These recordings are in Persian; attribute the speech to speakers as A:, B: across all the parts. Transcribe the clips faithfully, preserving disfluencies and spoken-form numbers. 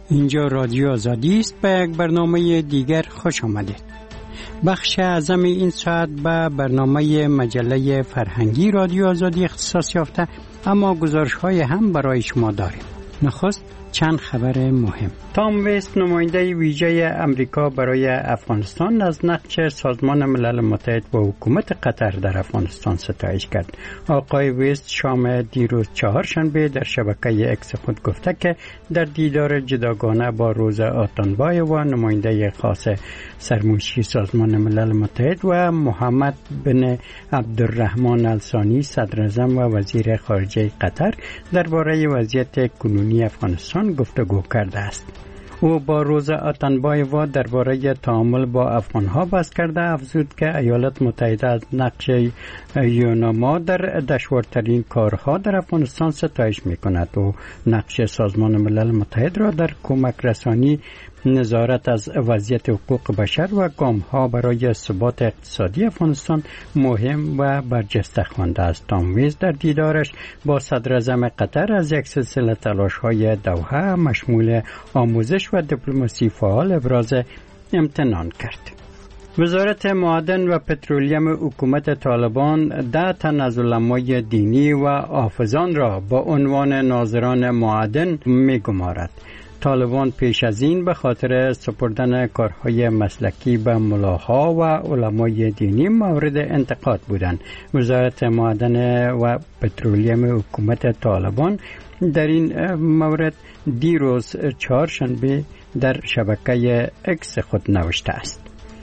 A: اینجا رادیو آزادی است. به یک برنامه دیگر خوش آمدید. بخش اعظم این ساعت به برنامه مجله فرهنگی رادیو آزادی اختصاص یافته، اما گزارش‌های هم برای شما داریم. نخست چند خبر مهم. تام ویست، نماینده ویژه امریکا برای افغانستان، از نقش سازمان ملل متحد و حکومت قطر در افغانستان ستایش کرد. آقای ویست شام دیروز چهارشنبه در شبکه اکس خود گفته که در دیدار جداگانه با روزا آتانبایووا، نماینده خاص سرمنشی سازمان ملل متحد، و محمد بن عبدالرحمن الثانی، صدر اعظم و وزیر خارجه قطر، درباره وضعیت کنونی افغانستان گفتگو کرده است. او با روزا آتانبایووا درباره تعامل با افغانها بحث کرده، افزود که ایالات متحده از نقش یوناما در دشوارترین کارها در افغانستان ستایش می‌کند و نقش سازمان ملل متحد را در کمک رسانی، نظارت از وضعیت حقوق بشر و گام‌ها برای ثبات اقتصادی افغانستان مهم و برجسته خوانده است. تام ویست در دیدارش با صدر اعظم قطر از یک سلسله تلاش‌های دوحه مشمول آموزش و دیپلماسی فعال ابراز امتنان کرد. وزارت معدن و پترولیم حکومت طالبان ده تن از علمای دینی و حافظان را با عنوان ناظران معدن می‌گمارد. طالبان پیش از این به خاطر سپردن کارهای مسلکی به ملاها و علمای دینی مورد انتقاد بودند. وزارت معدن و پترولیم حکومت طالبان در این مورد دیروز چهارشنبه در شبکه اکس خود نوشته است: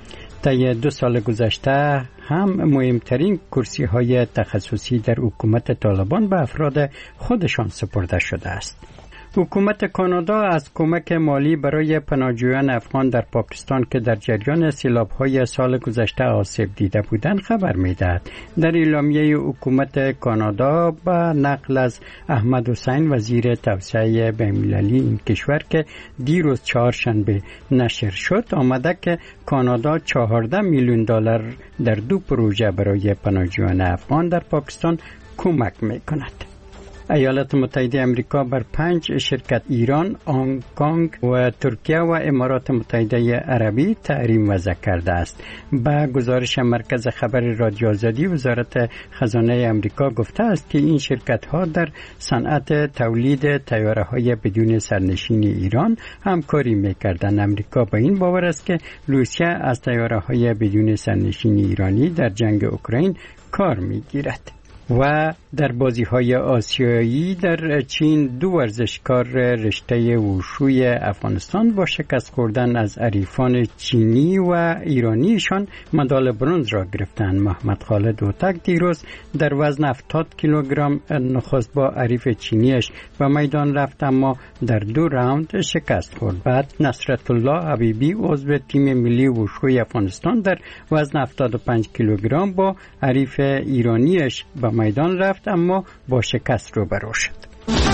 A: طی دو سال گذشته هم مهمترین کرسی های تخصصی در حکومت طالبان به افراد خودشان سپرده شده است. حکومت کانادا از کمک مالی برای پناهجویان افغان در پاکستان که در جریان سیلاب‌های سال گذشته آسیب دیده بودند خبر می‌دهد. در اعلامیه حکومت کانادا با نقل از احمد حسین، وزیر توسعه بین‌المللی این کشور که دیروز چهارشنبه نشر شد، آمده که کانادا چهارده میلیون دلار در دو پروژه برای پناهجویان افغان در پاکستان کمک می‌کند. ایالات متحده آمریکا بر پنج شرکت ایران، هنگ کنگ و ترکیه و امارات متحده عربی تحریم وضع کرده است. با گزارش مرکز خبر رادیو آزادی، وزارت خزانه آمریکا گفته است که این شرکت ها در صنعت تولید طیاره های بدون سرنشین ایران همکاری می‌کردند. آمریکا با این باور است که روسیه از طیاره های بدون سرنشین ایرانی در جنگ اوکراین کار می‌گیرد. و در بازی‌های آسیایی در چین دو ورزشکار رشته وشوی افغانستان با شکست خوردن از حریفان چینی و ایرانیشان مدال برنز را گرفتند. محمد خالد هوتک دیروز در وزن هفتاد کیلوگرم نخست با حریف چینیش به میدان رفت، اما در دو راوند شکست خورد. بعد نصرت الله حبیبی عضو تیم ملی وشوی افغانستان در وزن هفتاد و پنج کیلوگرم با حریف ایرانیش به میدان رفت، اما با شکست روبرو شد.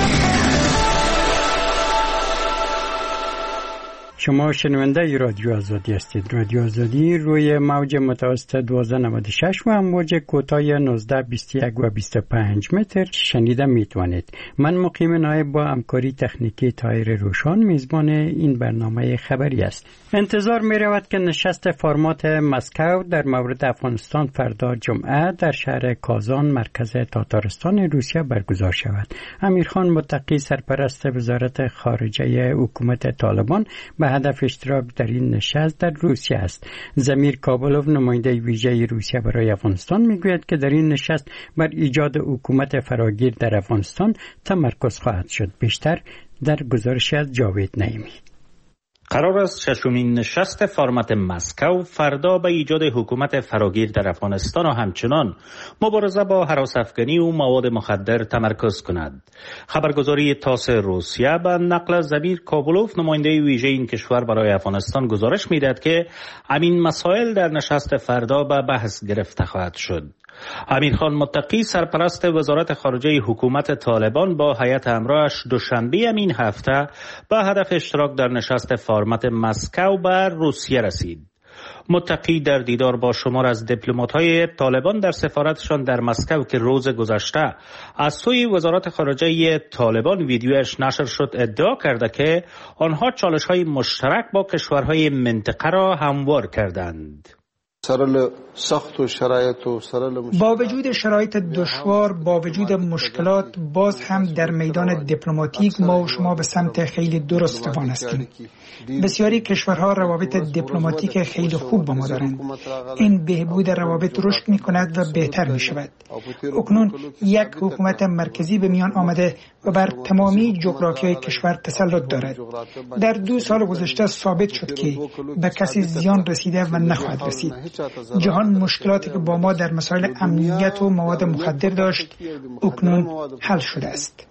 A: شما شنونده رادیو آزادی هستید. رادیو آزادی روی موج متوسط دوازده نود و شش و موج کوتاه نوزده بیست و یک و بیست و پنج متر شنیده میتوانید. من مقیم نایب با همکاری تکنیکی طاهر روشان میزبان این برنامه خبری است. انتظار می رود که نشست فرمات مسکو در مورد افغانستان فردا جمعه در شهر کازان، مرکز تاتارستان روسیه برگزار شود. امیرخان متقی، سرپرست وزارت خارجه حکومت طالبان، به هدف اشتراک در این نشست در روسیه است. زمیر کابلوف، نماینده ویژه روسیه برای افغانستان، میگوید که در این نشست بر ایجاد حکومت فراگیر در افغانستان تمرکز خواهد شد. بیشتر در گزارش از جاوید نعیمی.
B: قرار است ششمین نشست فرمت مسکو فردا به ایجاد حکومت فراگیر در افغانستان و همچنان مبارزه با هراس افغانی و مواد مخدر تمرکز کند. خبرگزاری تاس روسیه به نقل از زمیر کابلوف، نماینده ویژه این کشور برای افغانستان، گزارش می‌دهد که همین مسائل در نشست فردا به بحث گرفته خواهد شد. امیرخان متقی، سرپرست وزارت خارجه حکومت طالبان، با هیئت همراهش دوشنبه این هفته به هدف اشتراک در نشست فرمت مسکو بر روسیه رسید. متقی در دیدار با شمار از دیپلمات‌های طالبان در سفارتشان در مسکو که روز گذشته از سوی وزارت خارجه طالبان ویدیویش نشر شد ادعا کرده که آنها چالش‌های مشترک با کشورهای منطقه را هموار کردند.
C: سخت و شرایط و
D: با وجود شرایط دشوار، با وجود مشکلات، باز هم در میدان دیپلماتیک ما و شما به سمت خیلی درست روان هستیم. بسیاری کشورها روابط دیپلماتیک خیلی خوب با ما دارند. این بهبود روابط رشد می کند و بهتر می شود. اکنون یک حکومت مرکزی به میان آمده و بر تمامی جغرافیای کشور تسلط دارد. در دو سال گذشته ثابت شد که به کسی زیان رسیده و نخواهد رسید. جهان مشکلاتی که با ما در مسائل امنیت و مواد مخدر داشت اکنون حل شده است.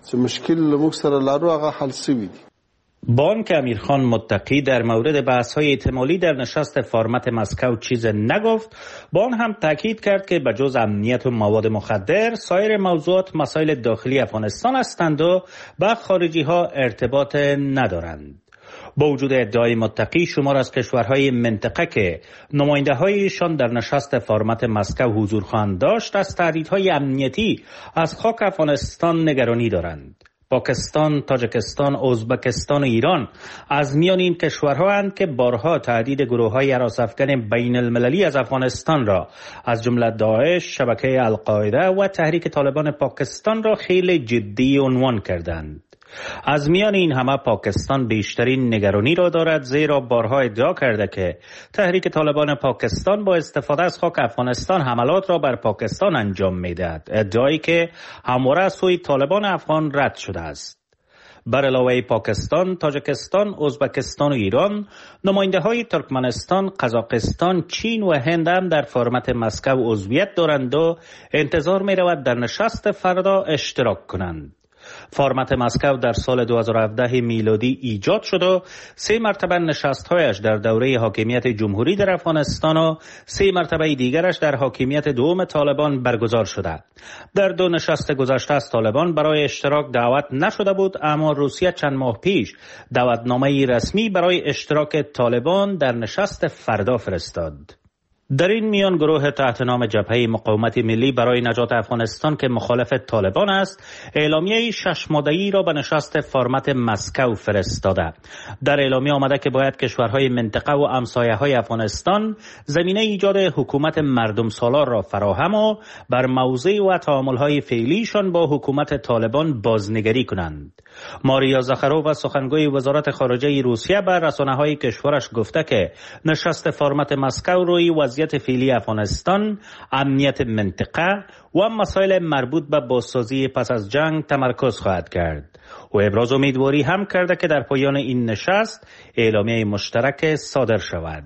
B: بانک امیرخان متقی در مورد بحث‌های احتمالی در نشست فرمت مسکو چیز نگفت. بان هم تاکید کرد که بجز امنیت و مواد مخدر سایر موضوعات مسائل داخلی افغانستان هستند و با خارجی ها ارتباط ندارند. با وجود ادعای متقی شمار از کشورهای منطقه که نماینده هایشان در نشست فرمت مسکو حضور خواهند داشت از تهدیدهای امنیتی از خاک افغانستان نگرانی دارند. پاکستان، تاجیکستان، ازبکستان و ایران از میان این کشورها اند که بارها تهدید گروه‌های هراس‌افکن بین المللی از افغانستان را از جمله داعش، شبکه القاعده و تحریک طالبان پاکستان را خیلی جدی عنوان کردند. از میان این همه پاکستان بیشترین نگرانی را دارد، زیرا بارها ادعا کرده که تحریک طالبان پاکستان با استفاده از خاک افغانستان حملات را بر پاکستان انجام می‌دهد، ادعایی که همواره از سوی طالبان افغان رد شده است. بر علاوه پاکستان، تاجیکستان، ازبکستان و ایران، نماینده‌های ترکمنستان، قزاقستان، چین و هند هم در فرمت مسکو عضویت دارند و انتظار می‌رود در نشست فردا اشتراک کنند. فرمت مسکو در سال دو هزار و هفده میلادی ایجاد شد و سه مرتبه نشست‌هایش در دوره حاکمیت جمهوری در افغانستان و سه مرتبه دیگرش در حاکمیت دوم طالبان برگزار شده. در دو نشست گذشته از طالبان برای اشتراک دعوت نشده بود، اما روسیه چند ماه پیش دعوتنامه رسمی برای اشتراک طالبان در نشست فردا فرستاد. در این میان گروه تحت نام جبهه مقاومت ملی برای نجات افغانستان که مخالف طالبان است، اعلامیه شش ماده‌ای را به نشست فرمت مسکو فرستاده. در اعلامیه آمده که باید کشورهای منطقه و همسایه‌های افغانستان زمینه ایجاد حکومت مردم سالار را فراهم و بر موضع و تعامل‌های فعلیشان با حکومت طالبان بازنگری کنند. ماریا زاخارووا سخنگوی وزارت خارجه روسیه بر رسانه‌های کشورش گفته که نشست فرمت مسکو روی وضعیت فعلی افغانستان، امنیت منطقه و مسائل مربوط به بازسازی پس از جنگ تمرکز خواهد کرد. و ابراز امیدواری هم کرده که در پایان این نشست اعلامیه مشترک صادر شود.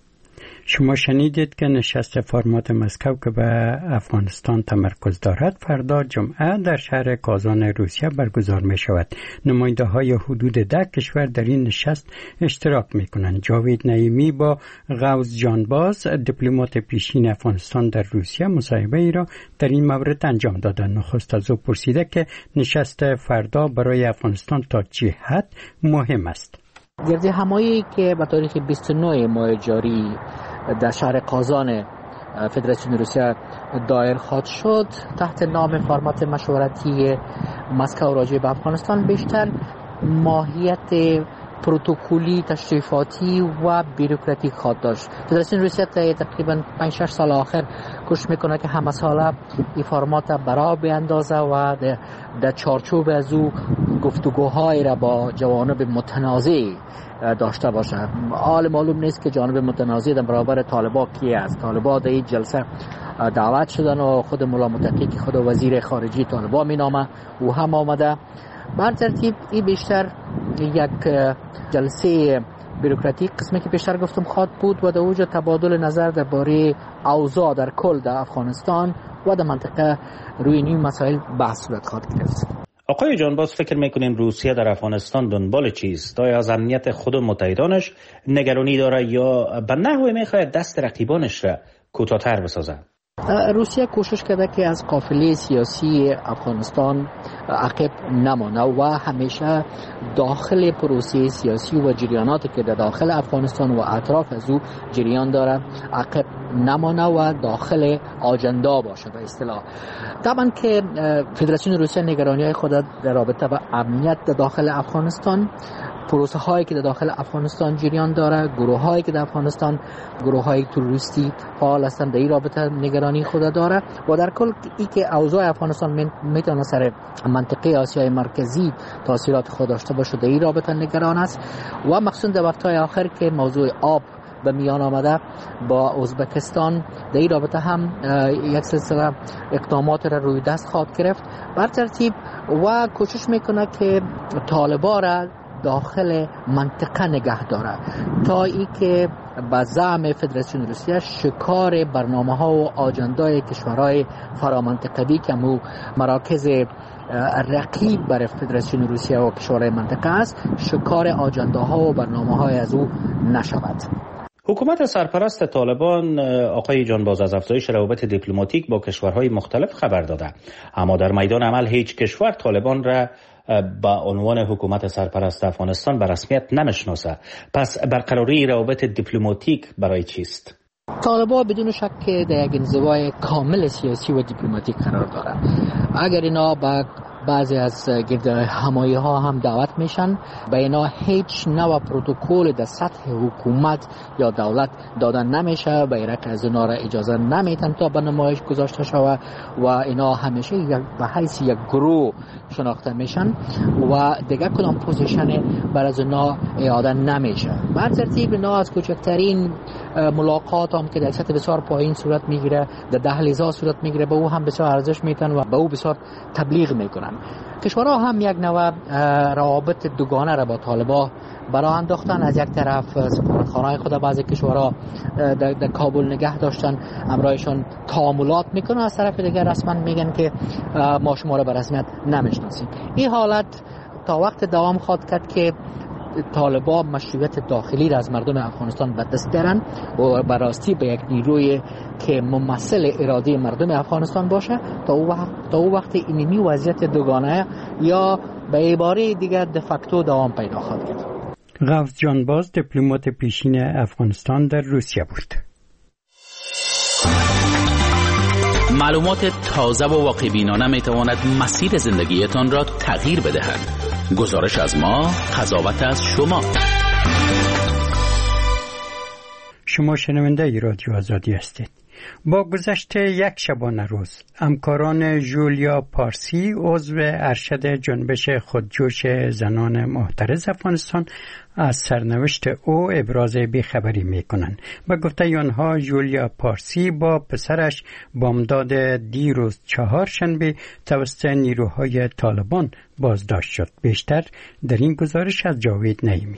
A: شما شنیدید که نشست فرمات مسکو که به افغانستان تمرکز دارد فردا جمعه در شهر کازان روسیه برگزار می شود. نماینده های حدود ده کشور در این نشست اشتراک می کنند. جاوید نعیمی با غوث جانباز دیپلمات پیشین افغانستان در روسیه مصاحبه ای را در این مورد انجام دادند. نخست از او پرسیده که نشست فردا برای افغانستان تا چه حد مهم است.
E: گرد همایی که به تاریخ بیست و نه ماه جاری در شهر کازان فدراسیون روسیه دایر خواهد شد تحت نام فرمات مشورتی مسکو راجع به افغانستان بیشتر ماهیت پروتکلی، تشریفاتی و بیروکراتیک خواهد داشت. فدراسیون روسیه تقریبا پنج شش سال آخر کوشش میکنه که همه ساله این فرمات برا بیاندازه و در چارچوب از او گفتگوهای را با جوانب متنازع داشته باشه. حال معلوم نیست که جانب متنازع در برابر طالبان کی است. طالبان در این جلسه دعوت شدن و خود مولا متقی که خود وزیر خارجه طالبان مینامه او هم آمده. بر ترتیب این بیشتر یک جلسه بیروکراتیک قسمی که بیشتر گفتم خواهد بود و در اوج تبادل نظر درباره اوضاع در کل در افغانستان و در منطقه روی این مسائل بحث صورت خواهد گرفت.
B: آقای جانباز، فکر میکنین روسیه در افغانستان دنبال چیست؟ آیا از امنیت خود و متحدانش نگرانی داره یا به نحوی میخواهد دست رقیبانش را کوتاه‌تر بسازه؟
E: روسیه کوشش کرده که از قافله سیاسی افغانستان عقب نمانه و همیشه داخل پروسه سیاسی و جریاناتی که در داخل افغانستان و اطراف از او جریان داره عقب نمانه و داخل آجندا باشه به اصطلاح. طبعا که فدراسیون روسیه نگرانی خود در رابطه با امنیت در داخل افغانستان، پروسه هایی که در داخل افغانستان جریان داره، گروه هایی که در افغانستان گروه های تروریستی فعال هستند، در این رابطه نگرانی خود داره و در کل ای که اوضاع افغانستان میتونه سر منطقه آسیای مرکزی تاثیرات خود داشته باشه، در این رابطه نگران است و مخصوصا در وقت‌های آخر که موضوع آب به میان آمده با ازبکستان، در این رابطه هم یک سلسله اقدامات را روی دست خواهد گرفت بر ترتیب و کوشش میکنه که طالبان را داخل منطقه نگه داره تا ای که به زعم فدراسیون روسیه شکار برنامه ها و آجندای کشورهای فرامنطقوی که مو مراکز رقیب بر فدراسیون روسیه و کشورهای منطقه است، شکار آجنداها و برنامه های از او نشود.
B: حکومت سرپرست طالبان آقای جانباز از افزایش روابط دیپلماتیک با کشورهای مختلف خبر داده، اما در میدان عمل هیچ کشور طالبان را با عنوان حکومت سرپرست افغانستان به رسمیت نمیشناسه. پس برقراری روابط دیپلماتیک برای چیست؟
E: طالبان بدون شک در یک انزوای کامل سیاسی و دیپلماتیک قرار داره. اگر اینا با بعضی از گرد همایی ها هم دعوت میشن، به اینا هیچ نوع پروتکل در سطح حکومت یا دولت دادن نمیشه، به ایرک از اینا را اجازه نمیتن تا به نمایش گذاشته شود و اینا همیشه به حیث یک گروه شناخته میشن و دیگه کدام پوزیشن بر از اینا اعاده نمیشه. بر ترتیب اینا از کوچکترین ملاقات هم که در سطح بسیار پایین صورت میگیره، در دهلیزها صورت میگیره، به او هم بسیار ارزش میتن و به او بسیار تبلیغ میکنن. کشورها هم یک نوع روابط دوگانه را با طالبان برای انداختن. از یک طرف سفارتخانه‌های خود بعضی کشورها در, در کابل نگه داشتن، امرایشان تعاملات میکنن، از طرف دیگر رسما میگن که ما شما را به رسمیت نمیشناسیم. این حالت تا وقت دوام خواهد کرد که طالبان مشروعیت داخلی را از مردم افغانستان به دست بیارن و براستی به یک نیروی که ممثل اراده مردم افغانستان باشه تا او وقت تا او وقت اینمی وضعیت دوگانه یا به عباره دیگر دفاکتو دوام پیدا خواهد کرد.
A: غوث جانباز دیپلمات پیشین افغانستان در روسیه بود.
F: معلومات تازه و واقع‌بینانه میتواند مسیر زندگیتان را تغییر بدهد. گزارش از ما، قضاوت از شما.
A: شما شنونده ای رادیو آزادی هستید. با گذشت یک شبانه روز، همکاران جولیا پارسی عضو ارشد جنبش خودجوش زنان محترض افغانستان از سرنوشت او ابراز بیخبری میکنند. به گفته آنها جولیا پارسی با پسرش بامداد دیروز چهارشنبه توسط نیروهای طالبان بازداشت شد. بیشتر در این گزارش از جاوید نعیمی.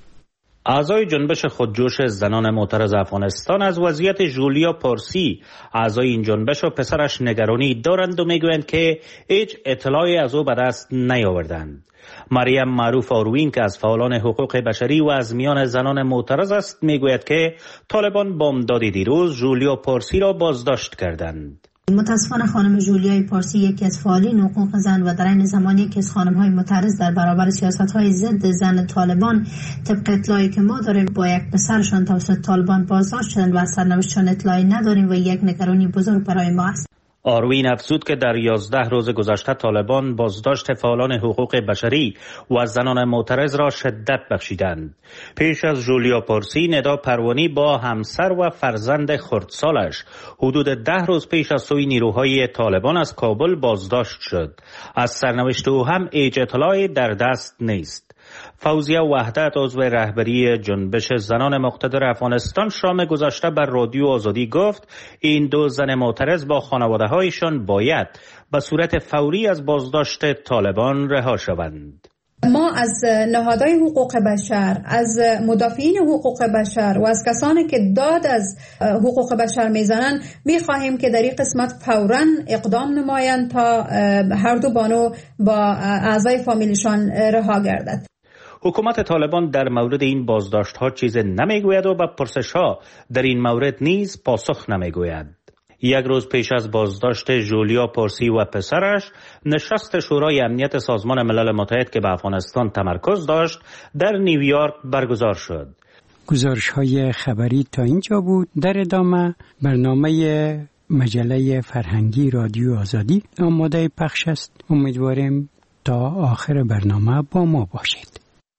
B: اعضای جنبش خودجوش زنان معترض افغانستان از وضعیت جولیا پارسی اعضای این جنبش و پسرش نگرانی دارند و میگویند که هیچ اطلاعی از او به دست نیاوردند. مریم معروف آروین که از فعالان حقوق بشری و از میان زنان معترض است میگوید که طالبان بامداد دیروز جولیا پارسی را بازداشت کردند.
G: متاسفانه خانم جولیای پارسی یکی از فعالین حقوق زن و در این زمان یکی از خانم‌های معترض در برابر سیاست‌های ضد زن طالبان طبق اطلاعی که ما داریم با یک پسرشان توسط طالبان بازداشت شدند و از سرنوشتشان اطلاعی نداریم و یک نگرانی بزرگ برای ما است.
B: آروین افزود که در یازده روز گذشته طالبان بازداشت فعالان حقوق بشری و زنان معترض را شدت بخشیدند. پیش از جولیا پارسی، ندا پروانی با همسر و فرزند خردسالش حدود ده روز پیش از سوی نیروهای طالبان از کابل بازداشت شد. از سرنوشت او هم هیچ اطلاعی در دست نیست. فوزیه وحدت عضو رهبری جنبش زنان مقتدر افغانستان شام گذشته بر رادیو آزادی گفت این دو زن معترض با خانواده‌هایشان باید به صورت فوری از بازداشت طالبان رها شوند.
H: ما از نهادهای حقوق بشر، از مدافعین حقوق بشر و از کسانی که داد از حقوق بشر میزنن میخواهیم که در این قسمت فوراً اقدام نمایند تا هر دو بانو با اعضای فامیلشان رها گردد.
B: حکومت طالبان در مورد این بازداشت ها چیز نمیگوید و به پرسش ها در این مورد نیز پاسخ نمیگوید. یک روز پیش از بازداشت جولیا پارسی و پسرش، نشست شورای امنیت سازمان ملل متحد که به افغانستان تمرکز داشت در نیویورک برگزار شد.
A: گزارش های خبری تا اینجا بود. در ادامه برنامه مجله فرهنگی رادیو آزادی آماده پخش است. امیدواریم تا آخر برنامه با ما باشید.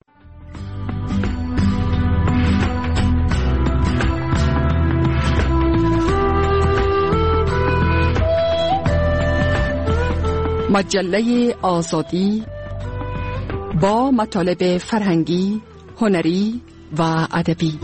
I: مجله آزادی با مطالب فرهنگی، هنری و ادبی.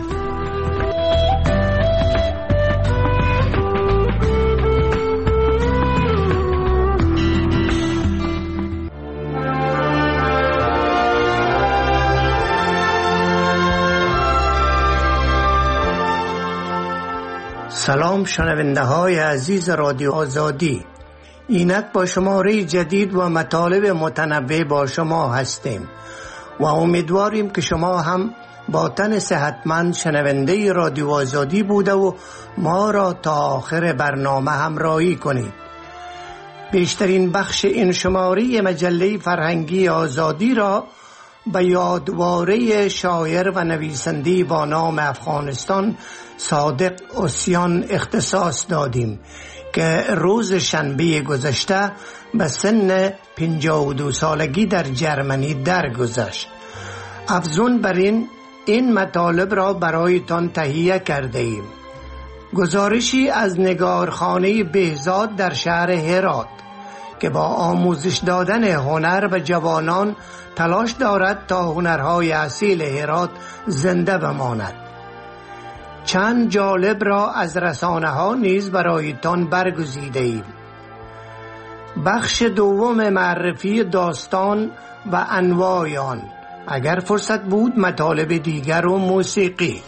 J: سلام شنونده های عزیز رادیو آزادی، اینک با شماره جدید و مطالب متنوع با شما هستیم و امیدواریم که شما هم با تن صحتمند شنونده رادیو آزادی بوده و ما را تا آخر برنامه همراهی کنید. بیشترین بخش این شماره مجله فرهنگی آزادی را به یادواره شاعر و نویسنده با نام افغانستان صادق اوسیان اختصاص دادیم که روز شنبه گذشته به سن پنجاه و دو سالگی در جرمنی درگذشت. افزون بر این این مطالب را برایتان تهیه کرده ایم. گزارشی از نگارخانه بهزاد در شهر هرات که با آموزش دادن هنر به جوانان تلاش دارد تا هنرهای اصیل هرات زنده بماند. چند جالب را از رسانه ها نیز برایتان برگزیده ایم. بخش دوم معرفی داستان و انواع آن، اگر فرصت بود مطالب دیگر و موسیقی.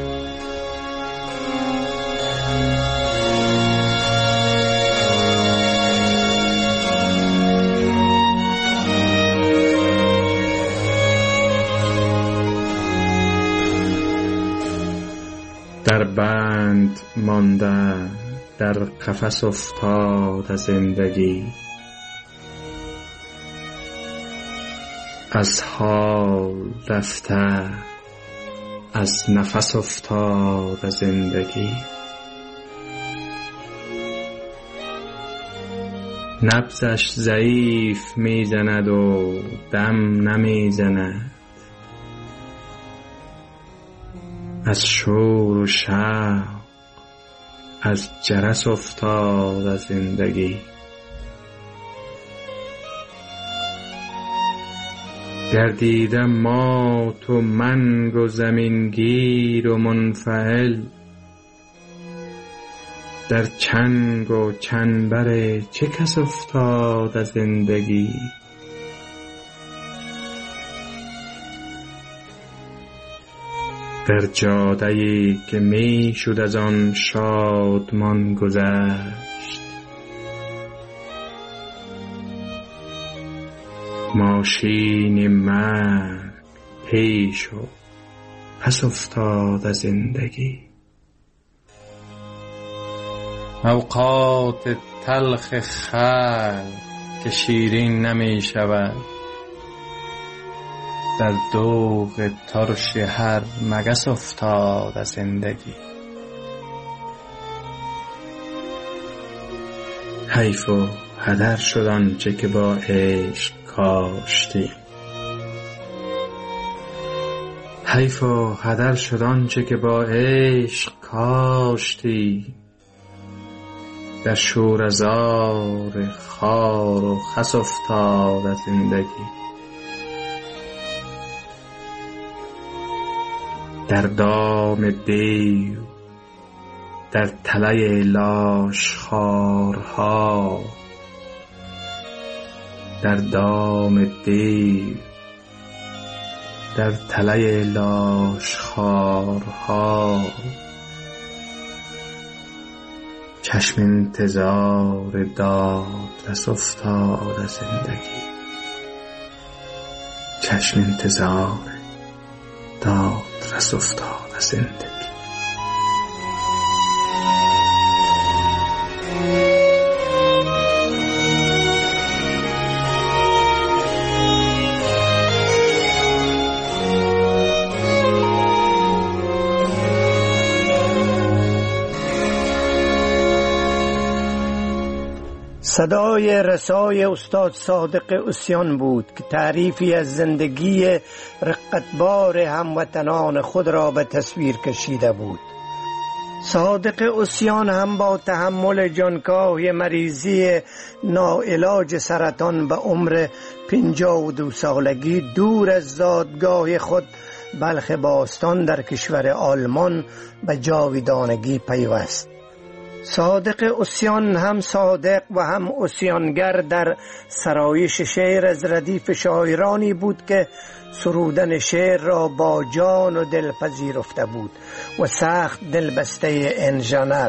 K: در بند مانده، در قفس افتاد زندگی، از حال رفته، از نفس افتاد زندگی. نبضش ضعیف میزند و دم نمیزند، از شور و شوق، از جرس افتاد از زندگی. گردیدم مات و منگ و زمینگیر و منفعل، در چنگ و چنبر چه کس افتاد از زندگی. در جاده‌ای که می شد از آن شادمان گذشت، ماشین مرگ پیش و پس افتاد از زندگی. اوقات تلخ خلق که شیرین نمی شود، در دوغ ترش هر مگس افتاد از زندگی. حیف و هدر شد آنچه که با عشق کاشتی، حیف و هدر شد آنچه که با عشق کاشتی. در شوره‌زار خار و خس افتاد از زندگی. در دام دیو، در تله لاش خارها، در دام دیو، در تله لاش خارها. چشم انتظار داد رس افتاد از زندگی، چشم انتظار داد رس افتاد از زندگی.
J: صدای رسای استاد صادق عصیان بود که تعریفی از زندگی رقتبار هموطنان خود را به تصویر کشیده بود. صادق عصیان هم با تحمل جانکاه مریضی ناعلاج سرطان به عمر پنجاه و دو سالگی دور از زادگاه خود بلخ باستان در کشور آلمان به جاودانگی پیوست. صادق عصیان هم صادق و هم عصیانگر در سرایش شعر از ردیف شاعرانی بود که سرودن شعر را با جان و دل پذیرفته بود و سخت دلبسته انژنر.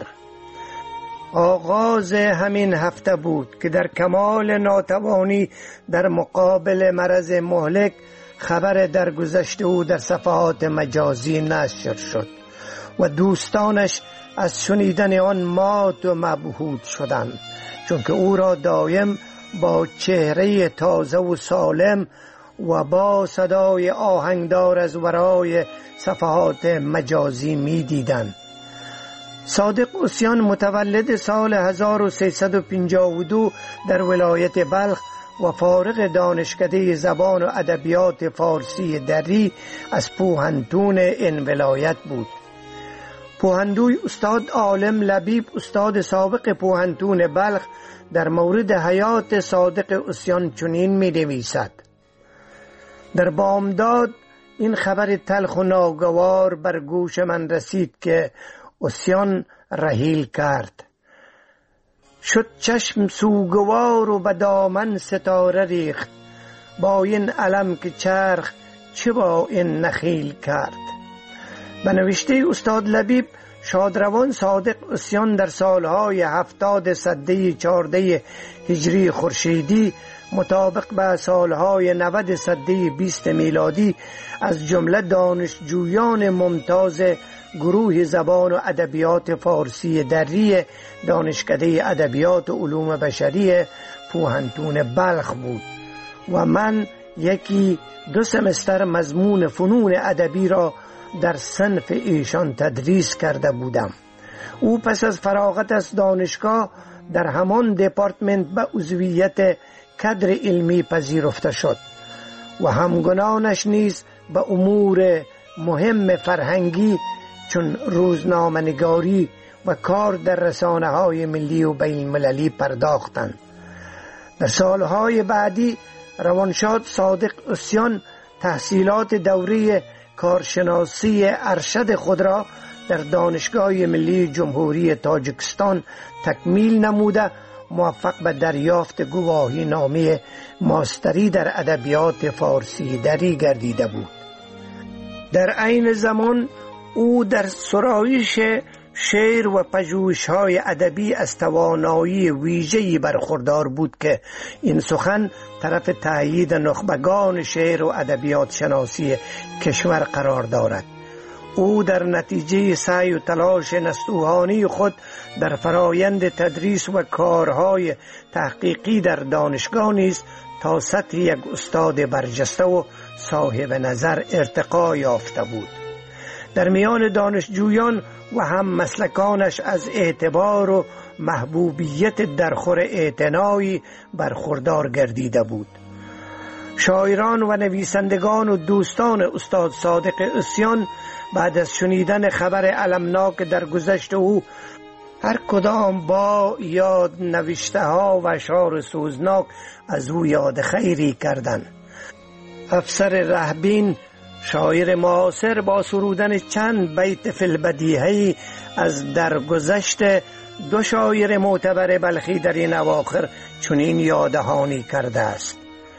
J: آغاز همین هفته بود که در کمال ناتوانی در مقابل مرض مهلک خبر درگذشت او در صفحات مجازی نشر شد و دوستانش از شنیدن آن مات و مبهوت شدند، چون که او را دایم با چهره تازه و سالم و با صدای آهنگدار از ورای صفحات مجازی می دیدند. صادق عصیان متولد سال هزار و سیصد و پنجاه و دو در ولایت بلخ و فارغ دانشکده زبان و ادبیات فارسی دری از پوهنتون این ولایت بود. پوهندوی استاد عالم لبیب استاد سابق پوهنتون بلخ در مورد حیات صادق عصیان چنین می نویسد: در بامداد این خبر تلخ و ناگوار بر گوش من رسید که عصیان رحیل کرد. شد چشم سوگوار و به دامن ستاره ریخت، با این علم که چرخ چه با این نخیل کرد. به نوشته استاد لبیب، شادروان صادق عصیان در سالهای هفتاد سده چارده هجری خورشیدی مطابق به سالهای نود سده بیست میلادی از جمله دانشجویان ممتاز گروه زبان و ادبیات فارسی دری دانشکده ادبیات و علوم بشری پوهنتون بلخ بود و من یکی دو سمستر مضمون فنون ادبی را در صنف ایشان تدریس کرده بودم. او پس از فراغت از دانشگاه در همان دپارتمنت به عضویت کادر علمی پذیرفته شد و همگنانش نیز به امور مهم فرهنگی چون روزنامه‌نگاری و کار در رسانه‌های ملی و بین المللی پرداختند. در سالهای بعدی روانشاد صادق عصیان تحصیلات دوره کارشناسی ارشد خود را در دانشگاه ملی جمهوری تاجیکستان تکمیل نموده موفق به دریافت گواهی نامه ماستری در ادبیات فارسی دری گردیده بود. در عین زمان او در سرایش شعر و پژوهش‌های ادبی از توانایی ویژه‌ای برخوردار بود که این سخن طرف تأیید نخبگان شعر و ادبیات شناسی کشور قرار دارد. او در نتیجه سعی و تلاش نستوهانی خود در فرایند تدریس و کارهای تحقیقی در دانشگاه نیز تا سطح یک استاد برجسته و صاحب نظر ارتقا یافته بود. در میان دانشجویان و هم مسلکانش از اعتبار و محبوبیت درخور اعتنایی برخوردار گردیده بود. شاعران و نویسندگان و دوستان استاد صادق عصیان بعد از شنیدن خبر المناک در گذشت او هر کدام با یاد نوشته ها و اشعار سوزناک از او یاد خیری کردند. افسر رهبین شاعر معاصر با سرودن چند بیت فی البدیهی از درگذشت دو شاعر معتبر بلخی در این اواخر چنین یادهانی کرده است: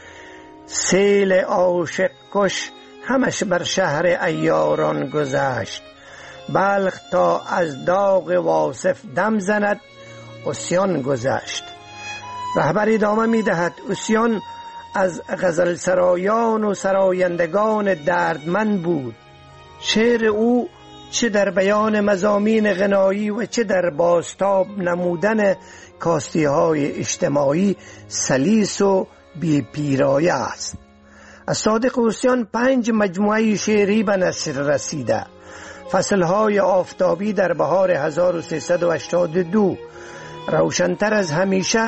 J: سیل عاشق کش همش بر شهر عیاران گذشت، بلخ تا از داغ واصف دم زند عصیان گذشت. رهبر ادامه می دهد: عصیان از غزل سرایان و سرایندگان دردمند بود. شعر او چه در بیان مضامین غنایی و چه در بازتاب نمودن کاستی های اجتماعی سلیس و بی پیرایه است. از صادق عصیان پنج مجموعه شعری به نثر رسیده: فصلهای آفتابی در بهار هزار و سیصد و هشتاد و دو، روشنتر از همیشه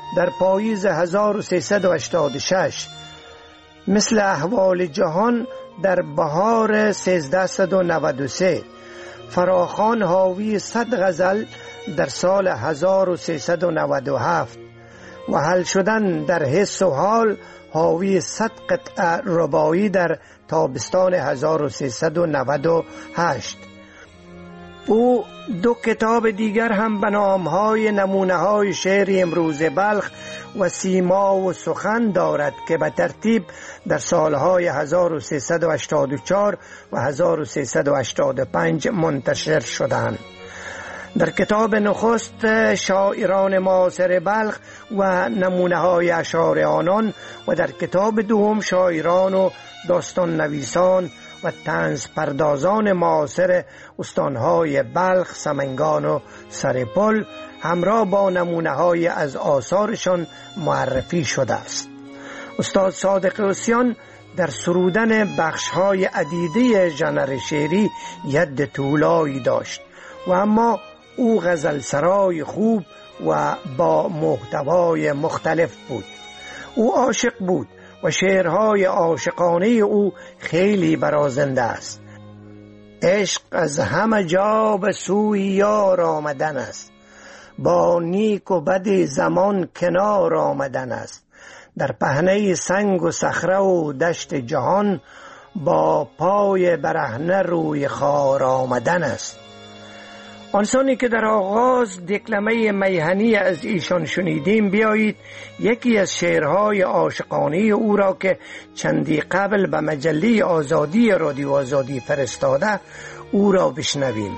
J: در پاییز هزار و سیصد و هشتاد و شش مثل احوال جهان در بهار سیزده و نود و سه فراخوان حاوی صد غزل در سال هزار و سیصد و نود و هفت و حل شدن در حس و حال حاوی صد قطعه رباعی در تابستان هزار و سیصد و نود و هشت. او دو کتاب دیگر هم به نامهای نمونه های شعر امروز بلخ و سیما و سخن دارد که به ترتیب در سالهای هزار و سیصد و هشتاد و چهار و هزار و سیصد و هشتاد و پنج منتشر شدند. در کتاب نخست شاعران معاصر بلخ و نمونه های اشعار آنان و در کتاب دوم شاعران و داستان نویسان و طنز پردازان معاصر استانهای بلخ، سمنگان و سرپل همراه با نمونه های از آثارشان معرفی شده است. استاد صادق عصیان در سرودن بخش های عدیده ژانر شعری ید طولایی داشت و اما او غزل سرای خوب و با محتوای مختلف بود. او عاشق بود و شعرهای عاشقانه او خیلی برازنده است. عشق از همه جا به سوی یار آمدن است، با نیک و بد زمان کنار آمدن است، در پهنه سنگ و صخره و دشت جهان با پای برهنه روی خار آمدن است. آنسانی که در آغاز دکلمه میهنی از ایشان شنیدیم، بیایید یکی از شعرهای عاشقانه او را که چندی قبل به مجله آزادی رادیو آزادی فرستاده او را بشنویم.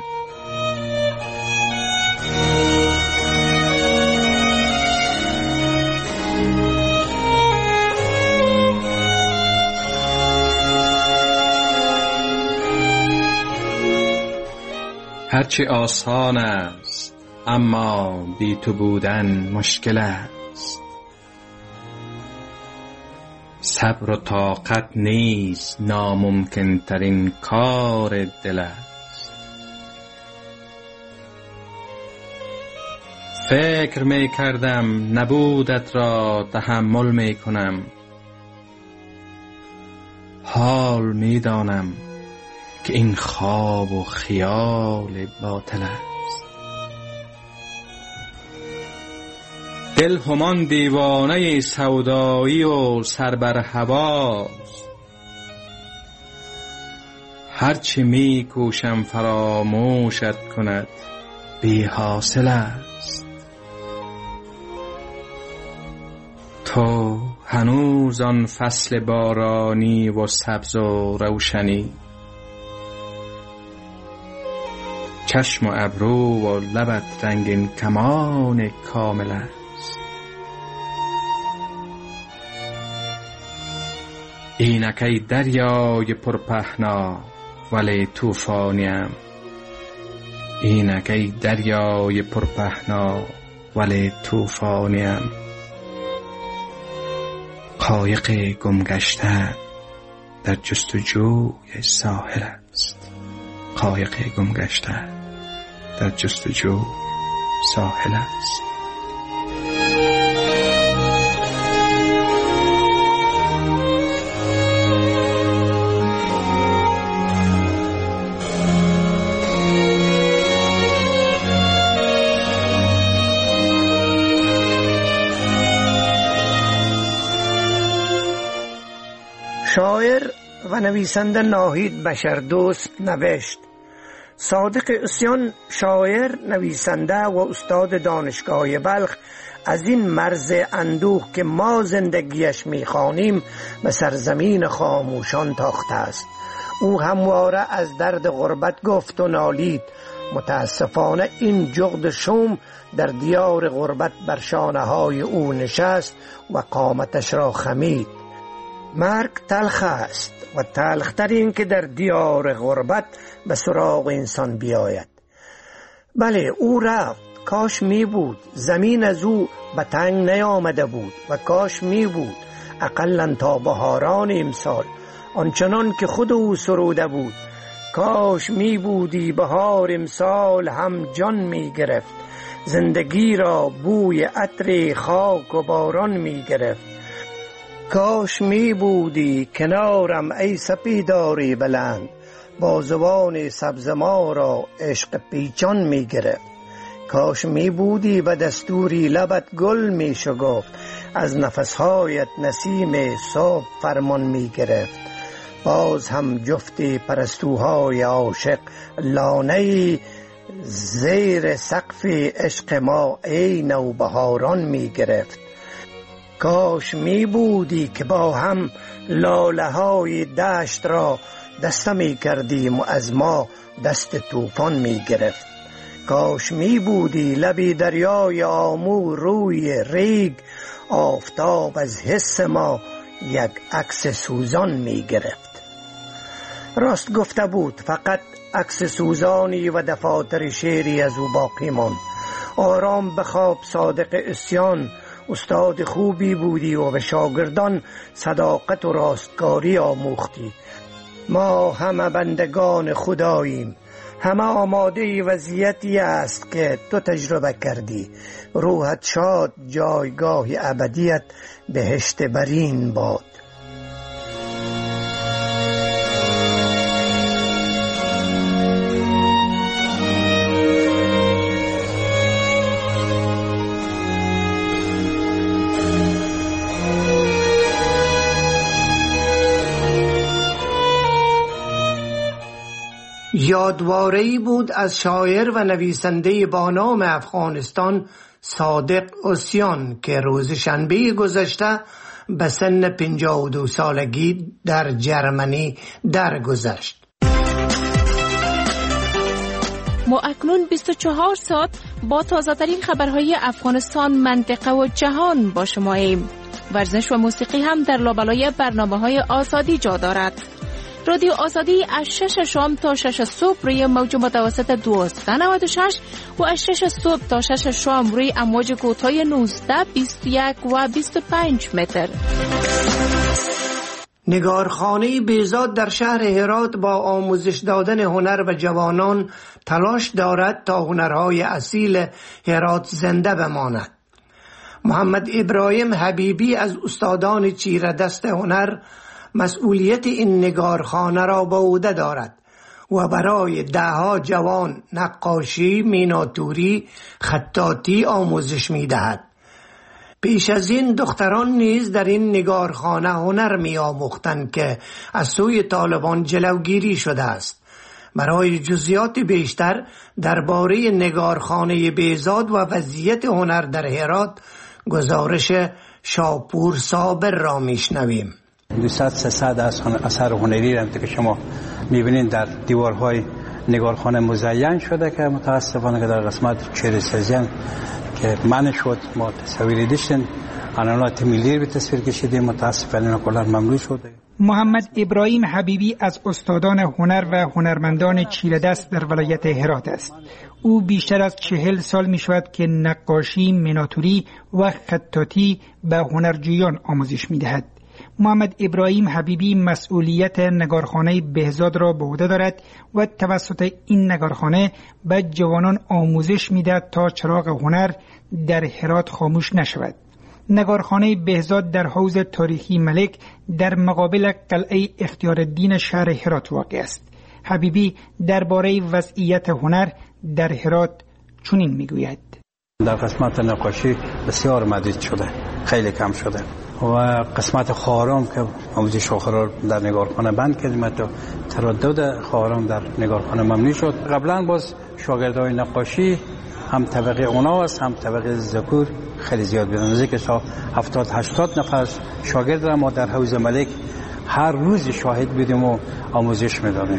K: هرچی آسان است اما بی تو بودن مشکل است، صبر و طاقت نیز ناممکن ترین کار دل است. فکر می کردم نبودت را تحمل می کنم، حال می دانم که این خواب و خیال باطل است. دل همان دیوانه سودایی و سر بر هواست، هرچی می کوشم فراموشت کند بی حاصل است. تو هنوز آن فصل بارانی و سبز و روشنی، چشم و ابرو و لبت رنگین کمان کامل است. اینک ای دریای پرپهنا ولی طوفانیم، اینک ای دریای پرپهنا ولی طوفانیم. قایق گمگشته در جستجوی ساحل است، قایق گمگشته در جستجو ساحل است.
J: شاعر و نویسنده ناهید بشردوست نوشت: صادق عصیان شاعر، نویسنده و استاد دانشگاه بلخ از این مرز اندوه که ما زندگیش می‌خوانیم به سرزمین خاموشان تاخته است. او همواره از درد غربت گفت و نالید. متاسفانه این جغد شوم در دیار غربت بر شانه‌های او نشست و قامتش را خمید. مرگ تلخ است و تلختر این که در دیار غربت به سراغ انسان بیاید. بله، او رفت، کاش می بود زمین از او به تنگ نیامده بود و کاش می بود اقلن تا بهاران امسال آنچنان که خود او سروده بود: کاش می بودی بهار امسال هم جان می گرفت، زندگی را بوی عطر خاک و باران می گرفت. کاش می بودی کنارم ای سپیداری بلند، با زبان سبز ما را عشق پیچان می گرفت. کاش می بودی و دستوری لبت گل می شکفت، از نفسهایت نسیم صبح فرمان می گرفت. باز هم جفت پرستوهای عاشق لانه‌ای زیر سقف عشق ما ای نوبهاران می گرفت. کاش می بودی که با هم لاله های دشت را دسته می کردیم و از ما دست طوفان می گرفت. کاش می بودی لبی دریای آمو روی ریگ، آفتاب از حس ما یک عکس سوزان می گرفت. راست گفته بود، فقط عکس سوزانی و دفاتر شعری از او باقی ماند. آرام بخواب صادق عصیان، استاد خوبی بودی و به شاگردان صداقت و راستکاری آموختی. ما همه بندگان خداییم، همه آماده وضعیتی است که تو تجربه کردی. روحت شاد، جایگاه ابدیت بهشت برین باد. یادواره‌ای بود از شاعر و نویسنده با نام افغانستان صادق عصیان که روز شنبه گذشته به سن پنجاه و دو سالگی در جرمنی درگذشت.
L: ما اکنون بیست و چهار ساعت با تازه‌ترین خبرهای افغانستان، منطقه و جهان با شماییم. ورزش و موسیقی هم در لابلای برنامه‌های آزادی جا دارد. رادیو آزادی از شش شام تا شش صبح روی موج متوسط دویست و نود و شش و از شش صبح تا شش شام روی امواج کوتاه نوزده، بیست و یک و بیست و پنج متر.
J: نگارخانه بهزاد در شهر هرات با آموزش دادن هنر و جوانان تلاش دارد تا هنرهای اصیل هرات زنده بماند. محمد ابراهیم حبیبی از استادان چیره دست هنر مسئولیت این نگارخانه را به عهده دارد و برای دهها جوان نقاشی، میناتوری، خطاطی آموزش می دهد. پیش از این دختران نیز در این نگارخانه هنر می آموختند که از سوی طالبان جلوگیری شده است. برای جزئیات بیشتر درباره نگارخانه بهزاد و وضعیت هنر در هرات گزارش شاپور صابر را میشنویم.
M: دویست سیصد اثر هنری را که شما میبینید در دیوارهای نگارخانه مزین شده که متاسفانه که در قسمت چهره سازی که منع شد ما تصویری داشتیم، علامات ملی به تصویر کشیدیم، متاسفانه کلا ممنوع شده.
D: محمد ابراهیم حبیبی از استادان هنر و هنرمندان چیره دست در ولایت هرات است. او بیشتر از چهل سال می شود که نقاشی، میناتوری و خطاطی به هنرجویان آموزش می دهد. محمد ابراهیم حبیبی مسئولیت نگارخانه بهزاد را به عهده دارد و توسط این نگارخانه به جوانان آموزش می دهد تا چراغ هنر در هرات خاموش نشود. نگارخانه بهزاد در حوض تاریخی ملک در مقابل قلعه اختیارالدین شهر هرات واقع است. حبیبی درباره وضعیت هنر در هرات چنین میگوید:
M: در قسمت نقاشی بسیار محدود شده، خیلی کم شده و قسمت خواهرام که آموزش شاخرار در نگارخانه بند کردیم، تا تردد خواهرام در نگارخانه ممنوع شد. قبلا باز شاگردای نقاشی هم طبقه اونا است هم طبقه ذکور خیلی زیاد بودن، نزدیک تا هفتاد هشتاد نفر شاگرد را ما در حوض ملک هر روز شاهد بودیم و آموزش میدادیم.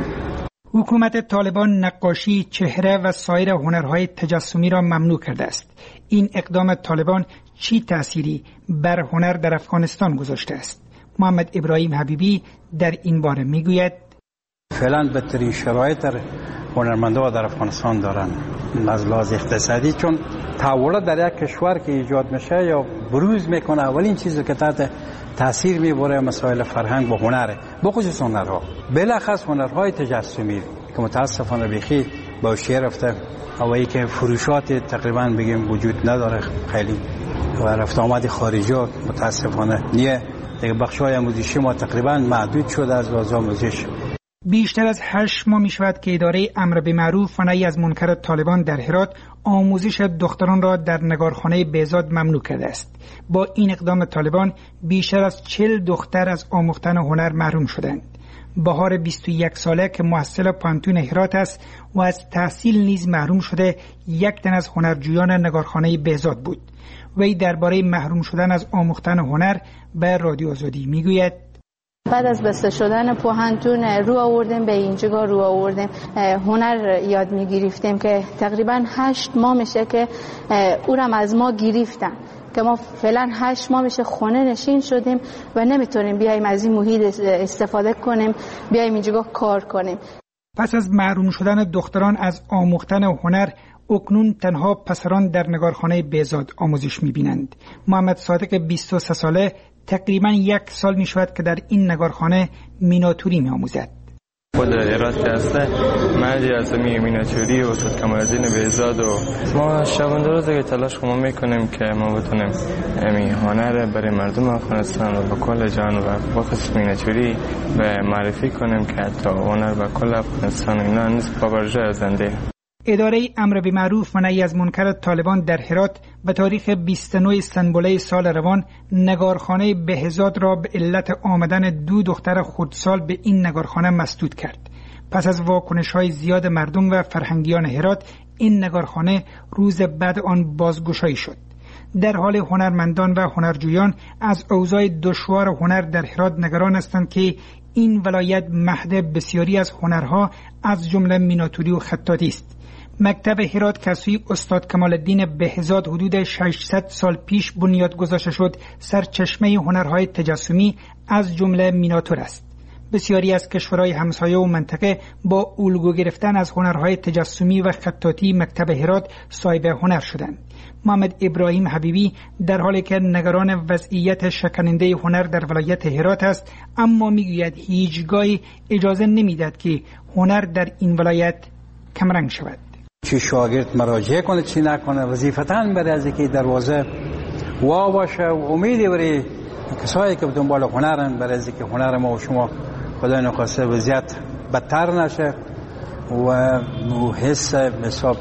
D: حکومت طالبان نقاشی، چهره و سایر هنرهای تجسمی را ممنوع کرده است. این اقدام طالبان چی تأثیری بر هنر در افغانستان گذاشته است؟ محمد ابراهیم حبیبی در این باره میگوید:
M: فعلا بهترین شرایط در هنرمندان در افغانستان دارن از لحاظ اقتصادی، چون تحولات در یک کشور که ایجاد میشه یا بروز میکنه، اولین چیزی که تحت تاثیر میبره مسائل فرهنگ و هنره، بخصوص هنرها، بالاخص هنرهای تجسمی که متاسفانه بیخی باشیه رفته و ای که فروشات تقریبا بگیم وجود نداره خیلی و رفت آمد خارجی متاسفانه نیه دیگه. بخشای آموزشی ما تقریبا محدود شده از بازار آموزش.
D: بیشتر از هشت ماه می شود که اداره امر به معروف و نهی از منکر طالبان در هرات آموزش دختران را در نگارخانه بهزاد ممنوع کرده است. با این اقدام طالبان بیشتر از چهل دختر از آموختن هنر محروم شدند. بهار بیست و یک ساله که محصل پانتون هرات است و از تحصیل نیز محروم شده یک تن از هنرجویان نگارخانه بهزاد بود. وی درباره محروم شدن از آموختن هنر به رادیو آزادی میگوید:
N: بعد از بسته شدن پوهنتون رو آوردیم به اینجا رو آوردیم هنر یاد میگرفتیم که تقریبا هشت ماه میشه که او را از ما گرفتن که ما فعلا هشت ماه میشه خونه نشین شدیم و نمیتونیم بیایم از این محیط استفاده کنیم، بیایم اینجا کار کنیم.
D: پس از محروم شدن دختران از آموختن هنر اکنون تنها پسران در نگارخانه بهزاد آموزش میبینند. محمد صادق بیست و سه ساله تقریبا یک سال می شود که در این نگارخانه میناتوری می آموزد.
O: خود ایراد هسته مردی از می میناتوری و استاد کمال‌الدین بهزاد و ما شبانه روزه که تلاش کنیم میکنیم که ما بتونیم امی هنر برای مردم افغانستان و به کل جهان و بخصوص میناتوری به معرفی کنیم که حتی هنر به کل افغانستان اینا نیست پابرجا زنده.
D: اداره امر به معروف و نهی از منکر طالبان در هرات به تاریخ بیست و نه اسفند سال روان نگارخانه بهزاد را به علت آمدن دو دختر خردسال به این نگارخانه مسدود کرد. پس از واکنش‌های زیاد مردم و فرهنگیان هرات این نگارخانه روز بعد آن بازگشایی شد. در حال هنرمندان و هنرجویان از اوضاع دشوار هنر در هرات نگران هستند که این ولایت مهد بسیاری از هنرها از جمله میناتوری و خطاطی است. مکتب هرات که سوی استاد کمال‌الدین بهزاد حدود ششصد سال پیش بنیاد گذاشته شد سرچشمه هنرهای تجسمی از جمله میناتور است. بسیاری از کشورهای همسایه و منطقه با الگو گرفتن از هنرهای تجسمی و خطاطی مکتب هرات صاحب هنر شدند. محمد ابراهیم حبیبی در حالی که نگران وضعیت شکننده هنر در ولایت هرات است، اما میگوید هیچگاهی اجازه نمیدهد که هنر در این ولایت کمرنگ شود.
M: چی شاگرد مراجعه کنه چی نکنه وظیفتاً برای از اینکه دروازه وا باشه و امیدی برای کسایی که دنبال هنرن برای از اینکه هنر ما و شما خدای نخواسته وضعیت بدتر نشه و حس حساب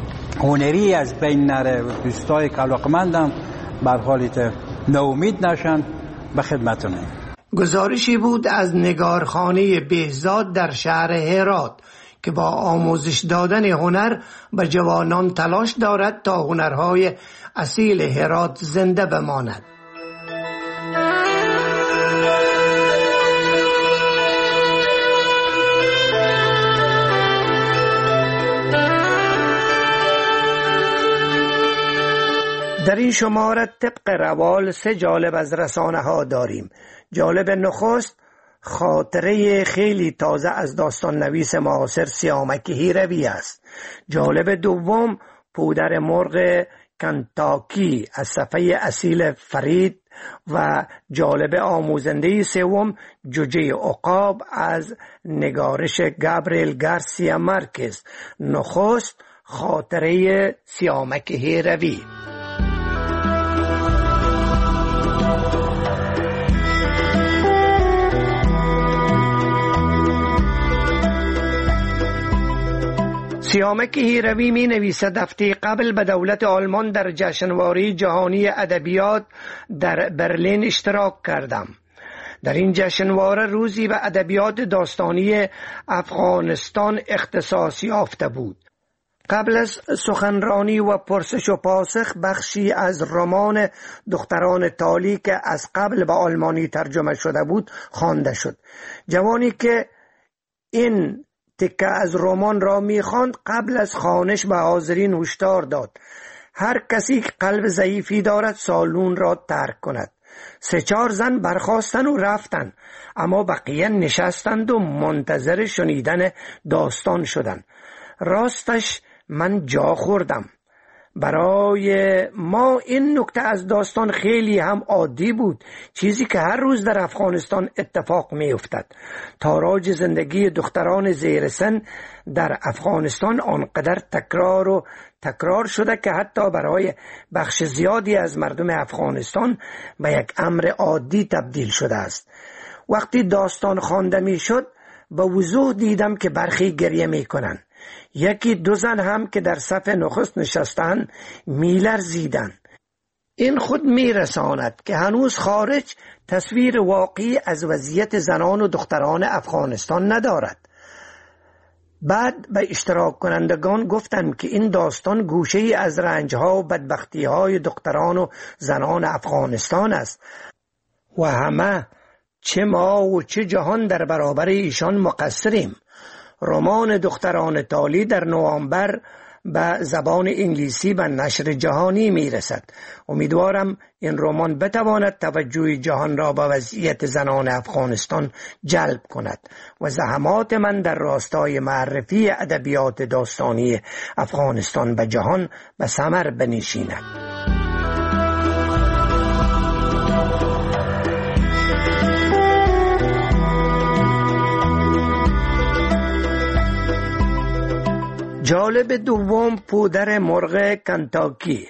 M: هنری از بین نره و دوستای که علاقمندم بر حالیت ناامید نشن به خدمتونه.
J: گزارشی بود از نگارخانه بهزاد در شهر هرات که با آموزش دادن هنر به جوانان تلاش دارد تا هنرهای اصیل هرات زنده بماند. در این شماره طبق روال سه جالب از رسانه ها داریم. جالب نخست خاطره خیلی تازه از داستان نویس معاصر سیامک هیروی است. جالب دوم پودر مرغ کنتاکی از صفحه اصیل فرید و جالب آموزنده سوم جوجه عقاب از نگارش گابریل گارسیا مارکز. نخست خاطره سیامک هیروی. سیامک هیروی می نویسد هفته قبل به دولت آلمان در جشنواره جهانی ادبیات در برلین اشتراک کردم. در این جشنواره روزی به ادبیات داستانی افغانستان اختصاص یافته بود. قبل از سخنرانی و پرسش و پاسخ بخشی از رمان دختران تالی که از قبل به آلمانی ترجمه شده بود خوانده شد. جوانی که این تکه از رمان را می‌خواند قبل از خوانش به حاضرین هشدار داد هر کسی که قلب ضعیفی دارد سالون را ترک کند. سه چهار زن برخاستن و رفتن، اما بقیه نشستند و منتظر شنیدن داستان شدند. راستش من جا خوردم. برای ما این نکته از داستان خیلی هم عادی بود، چیزی که هر روز در افغانستان اتفاق می افتد. تاراج زندگی دختران زیر سن در افغانستان آنقدر تکرار و تکرار شده که حتی برای بخش زیادی از مردم افغانستان به یک امر عادی تبدیل شده است. وقتی داستان خوانده می شد به وضوح دیدم که برخی گریه می کنند. یکی دو زن هم که در صف نخست نشستند می‌لرزیدند. این خود میرساند که هنوز خارج تصویر واقعی از وضعیت زنان و دختران افغانستان ندارد. بعد به اشتراک کنندگان گفتند که این داستان گوشه‌ای از رنج‌ها و بدبختی‌های دختران و زنان افغانستان است و همه چه ما و چه جهان در برابر ایشان مقصریم. رمان دختران تالی در نوامبر به زبان انگلیسی به نشر جهانی می رسد. امیدوارم این رمان بتواند توجه جهان را به وضعیت زنان افغانستان جلب کند و زحمات من در راستای معرفی ادبیات داستانی افغانستان به جهان به ثمر بنشیند. جالب دوم، پودر مرغ کنتاکی.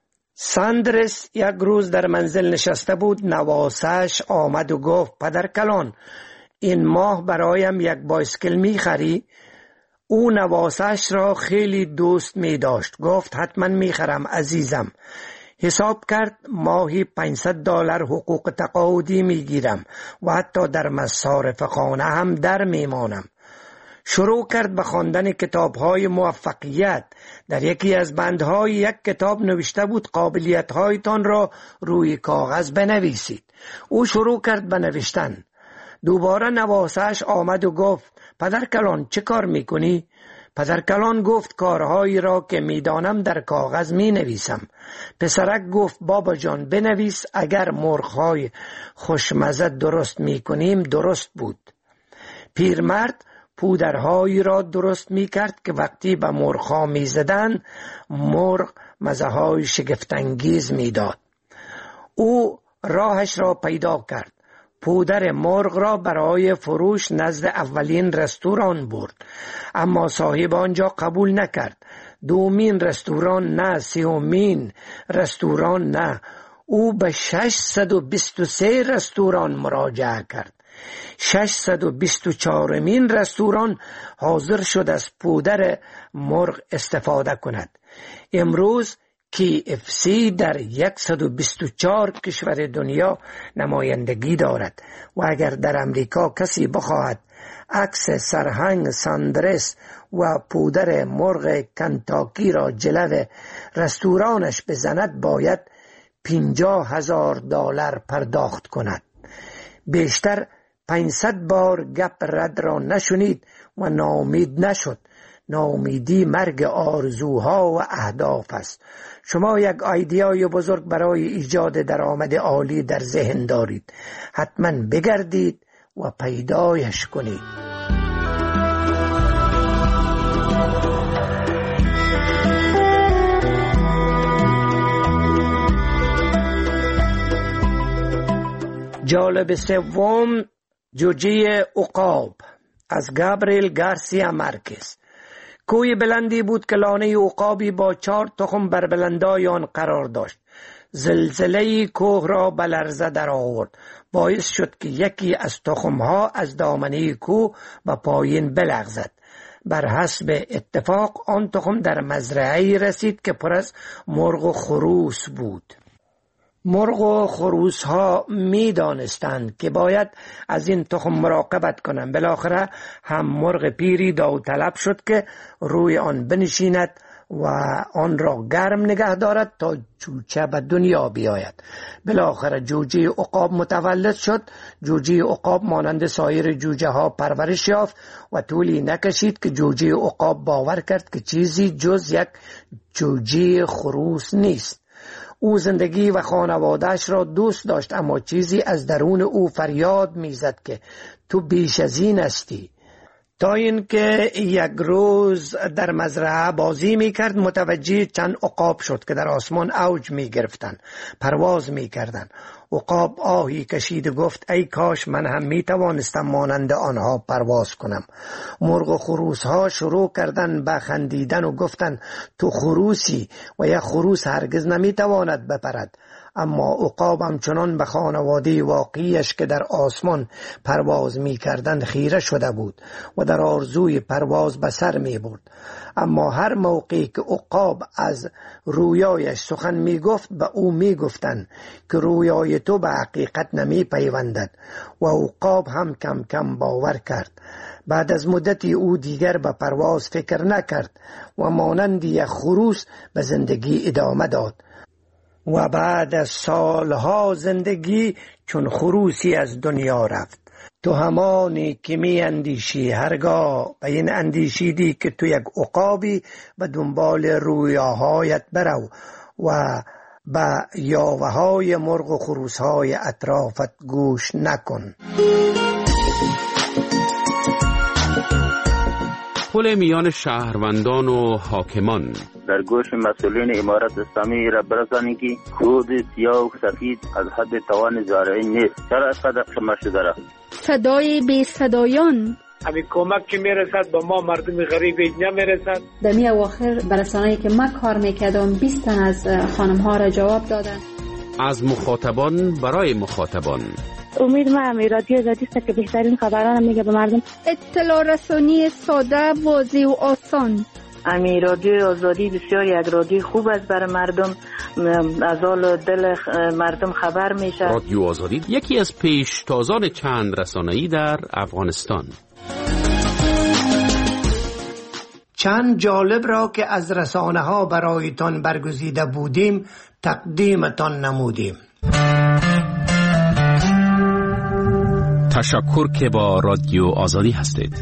J: ساندرس یک روز در منزل نشسته بود. نواسش آمد و گفت پدر کلان این ماه برایم یک بایسکل می خری؟ او نواسش را خیلی دوست می داشت. گفت حتما می خرم عزیزم. حساب کرد ماهی پانصد دلار حقوق تقاعدی می گیرم و حتی در مصارف خانه هم در می مانم. شروع کرد به خواندن کتاب‌های موفقیت. در یکی از بندهای یک کتاب نوشته بود قابلیت‌هایتان را روی کاغذ بنویسید. او شروع کرد به نوشتن. دوباره نواسش آمد و گفت پدر کلان چه کار میکنی؟ پدر کلان گفت کارهایی را که میدانم در کاغذ می نویسم. پسرک گفت بابا جان بنویس اگر مرغ‌های خوشمزه درست میکنیم درست بود. پیرمرد پودرهایی را درست می کرد که وقتی به مرغ‌ها می زدن مرغ مزه‌های شگفت‌انگیز می داد. او راهش را پیدا کرد. پودر مرغ را برای فروش نزد اولین رستوران برد، اما صاحب آنجا قبول نکرد. دومین رستوران نه، سومین رستوران نه. او به ششصد و بیست و سه رستوران مراجعه کرد. ششصد و بیست و چهارمین رستوران حاضر شد از پودر مرغ استفاده کند. امروز کی اف سی در صد و بیست و چهار کشور دنیا نمایندگی دارد و اگر در امریکا کسی بخواهد عکس سرهنگ ساندرس و پودر مرغ کنتاکی را جلو رستورانش بزند باید پنجاه هزار دلار پرداخت کند. بیشتر پانصد بار گپ رد را نشنید و ناامید نشد. ناامیدی مرگ آرزوها و اهداف است. شما یک ایده‌ای بزرگ برای ایجاد درآمد عالی در ذهن دارید. حتما بگردید و پیدایش کنید. جالب سوم، جوجه عقاب از گابریل گارسیا مارکز. کوی بلندی بود که لانه عقابی با چهار تخم بر بلندای آن قرار داشت. زلزله کوه را به لرزه در آورد. باعث شد که یکی از تخمها از دامنه کوه به پایین بلغزد. بر حسب اتفاق آن تخم در مزرعه‌ای رسید که پر از مرغ و خروس بود. مرغ و خروس ها می دانستند که باید از این تخم مراقبت کنند. بالاخره هم مرغ پیری داوطلب شد که روی آن بنشیند و آن را گرم نگه دارد تا جوجه به دنیا بیاید. بالاخره جوجه عقاب متولد شد. جوجه عقاب مانند سایر جوجه ها پرورش یافت و طولی نکشید که جوجه عقاب باور کرد که چیزی جز یک جوجه خروس نیست. او زندگی و خانوادهش را دوست داشت، اما چیزی از درون او فریاد میزد که تو بیش از این هستی. تا اینکه یک روز در مزرعه بازی میکرد متوجه چند عقاب شد که در آسمان اوج میگرفتن، پرواز میکردن. عقاب آهی کشید و گفت ای کاش من هم میتوانستم مانند آنها پرواز کنم. مرغ و خروس ها شروع کردن به خندیدن و گفتن تو خروسی و یک خروس هرگز نمیتواند بپرد. اما عقاب همچنان به خانواده واقعیش که در آسمان پرواز می کردند خیره شده بود و در آرزوی پرواز به سر می برد. اما هر موقعی که عقاب از رویایش سخن می گفت به او می گفتند که رویای تو به حقیقت نمی پیوندد و عقاب هم کم کم باور کرد. بعد از مدتی او دیگر به پرواز فکر نکرد و مانند یک خروس به زندگی ادامه داد و بعد از سالها زندگی چون خروسی از دنیا رفت. تو همانی که می اندیشی هرگاه به این اندیشیدی که تو یک عقابی به دنبال رویاهایت برو و به یاوه های مرغ و خروس های اطرافت گوش نکن.
F: پل میان شهروندان و حاکمان.
P: در گوش مسئولین امارت اسلامی را برسانی که خود سیاه و سفید از حد توان زارعی نیست. چرا اینقدر خمه شده را؟
Q: صدای بی صدایان.
R: همین کمک که میرسد با ما مردم غریب نمیرسد.
G: در می اواخر برسانه‌ای که من کار میکردم بیست تن از خانم ها را جواب دادن.
F: از مخاطبان برای مخاطبان.
S: امید ما همی رادیو آزادی است که بهترین خبران میگه به مردم.
Q: اطلاع رسانی ساده، واضح و آسان.
S: امی رادیو آزادی بسیار یک رادیو خوب است برای مردم، از حال دل مردم خبر میشه.
F: رادیو آزادی یکی از پیشتازان چند رسانه‌ای در افغانستان.
J: چند جالب را که از رسانه ها برایتان برگزیده بودیم تقدیمتان نمودیم.
F: تشکر که با رادیو آزادی هستید.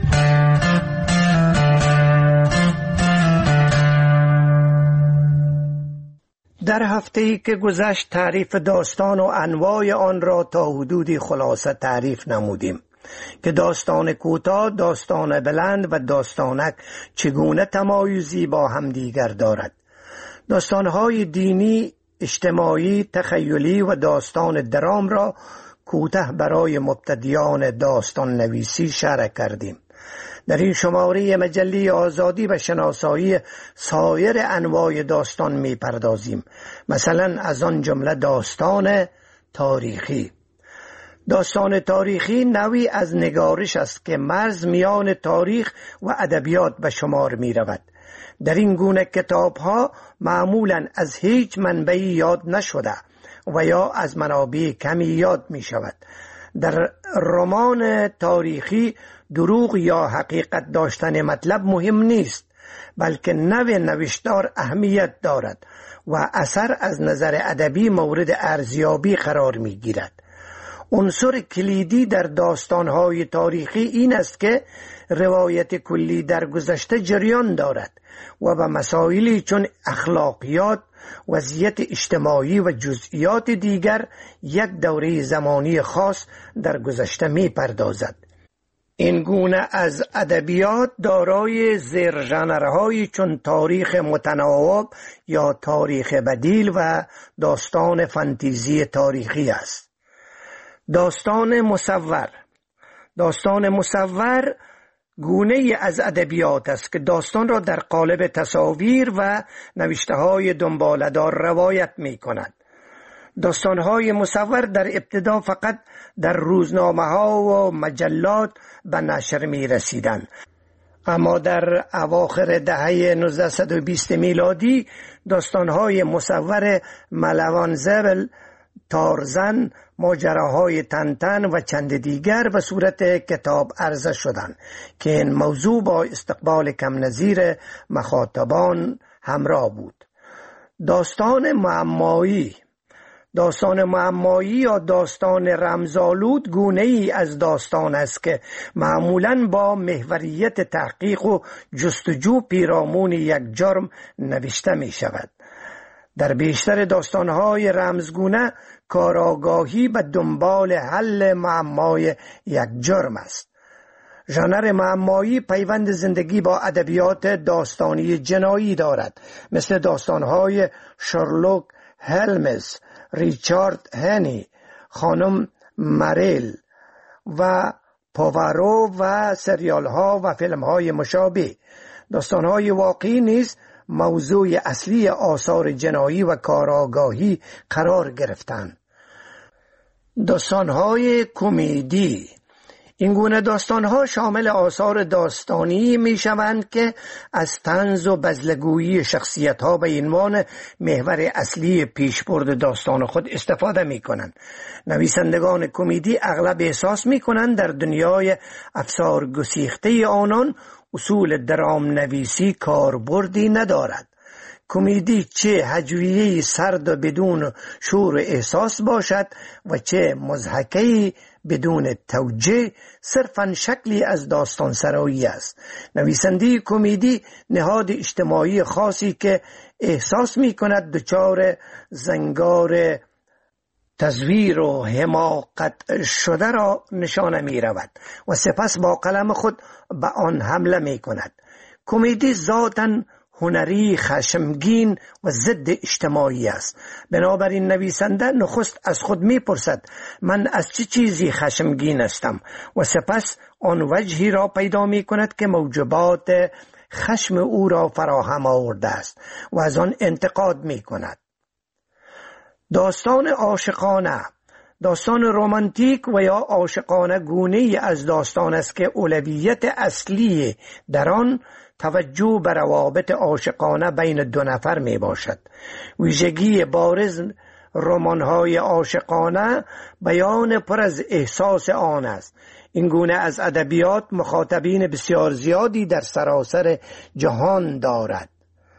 J: در هفته‌ای که گذشت تعریف داستان و انواع آن را تا حدودی خلاصه تعریف نمودیم که داستان کوتاه، داستان بلند و داستانک چگونه تمایزی با همدیگر دارد. داستانهای دینی، اجتماعی، تخیلی و داستان درام را کوتاه برای مبتدیان داستان نویسی شرح کردیم. در این شماره مجله آزادی به شناسایی سایر انواع داستان می پردازیم. مثلا از آن جمله داستان تاریخی. داستان تاریخی نوعی از نگارش است که مرز میان تاریخ و ادبیات به شمار می رود. در این گونه کتاب ها معمولا از هیچ منبعی یاد نشده و یا از منابع کمی یاد می شود. در رمان تاریخی دروغ یا حقیقت داشتن مطلب مهم نیست، بلکه نوع نوشتار اهمیت دارد و اثر از نظر ادبی مورد ارزیابی قرار می گیرد. عنصر کلیدی در داستانهای تاریخی این است که روایت کلی در گذشته جریان دارد و به مسائلی چون اخلاقیات، وضعیت اجتماعی و جزئیات دیگر یک دوره زمانی خاص در گذشته می پردازد. این گونه از ادبیات دارای زیر ژانرهایی چون تاریخ متناوب یا تاریخ بدیل و داستان فانتزی تاریخی است. داستان مصور. داستان مصور گونه از ادبیات است که داستان را در قالب تصاویر و نوشته‌های دنباله‌دار روایت می‌کند. داستان‌های مصور در ابتدا فقط در روزنامه‌ها و مجلات به نشر می‌رسیدند، اما در اواخر دهه نوزده و بیست میلادی داستان‌های مصور ملوان زبل، تارزن، ماجراهای تنتن و چند دیگر به صورت کتاب عرضه شدند که این موضوع با استقبال کم نظیر مخاطبان همراه بود. داستان معمایی. داستان معمایی یا داستان رمزآلود گونه ای از داستان است که معمولاً با محوریت تحقیق و جستجو پیرامون یک جرم نوشته می شود. در بیشتر داستانهای رمزگونه کارآگاهی به دنبال حل معمای یک جرم است. ژانر معمایی پیوند زندگی با ادبیات داستانی جنایی دارد، مثل داستانهای شارلوک هلمز، ریچارد هنی، خانم مریل و پاوارو و سریال ها و فیلم های مشابه. داستان های واقعی نیز موضوع اصلی آثار جنایی و کاراگاهی قرار گرفتند. داستان های کمدی. این گونه داستان‌ها شامل آثار داستانی می‌شوند که از طنز و بزلگویی شخصیت‌ها به عنوان محور اصلی پیشبرد داستان خود استفاده می‌کنند. نویسندگان کمدی اغلب احساس می‌کنند در دنیای افسار گسیخته آنان اصول درام نویسی کاربردی ندارد. کمدی چه هجویه سرد و بدون شور و احساس باشد و چه مضحکه‌ای بدون توجیه، صرفاً شکلی از داستان سرایی است. نویسنده کمدی نهاد اجتماعی خاصی که احساس می کند دچار زنگار تزویر و حماقت شده را نشانه می رود و سپس با قلم خود به آن حمله می کند. کمدی ذاتاً هنری، خشمگین و ضد اجتماعی است. بنابراین نویسنده نخست از خود میپرسد من از چه چیزی خشمگین هستم و سپس آن وجهی را پیدا می کند که موجبات خشم او را فراهم آورده است و از آن انتقاد می کند. داستان عاشقانه. داستان رمانتیک و یا عاشقانه گونه از داستان است که اولویت اصلی در آن توجه به روابط عاشقانه بین دو نفر می باشد. ویژگی بارز رمان‌های عاشقانه بیان پر از احساس آن است. این گونه از ادبیات مخاطبین بسیار زیادی در سراسر جهان دارد.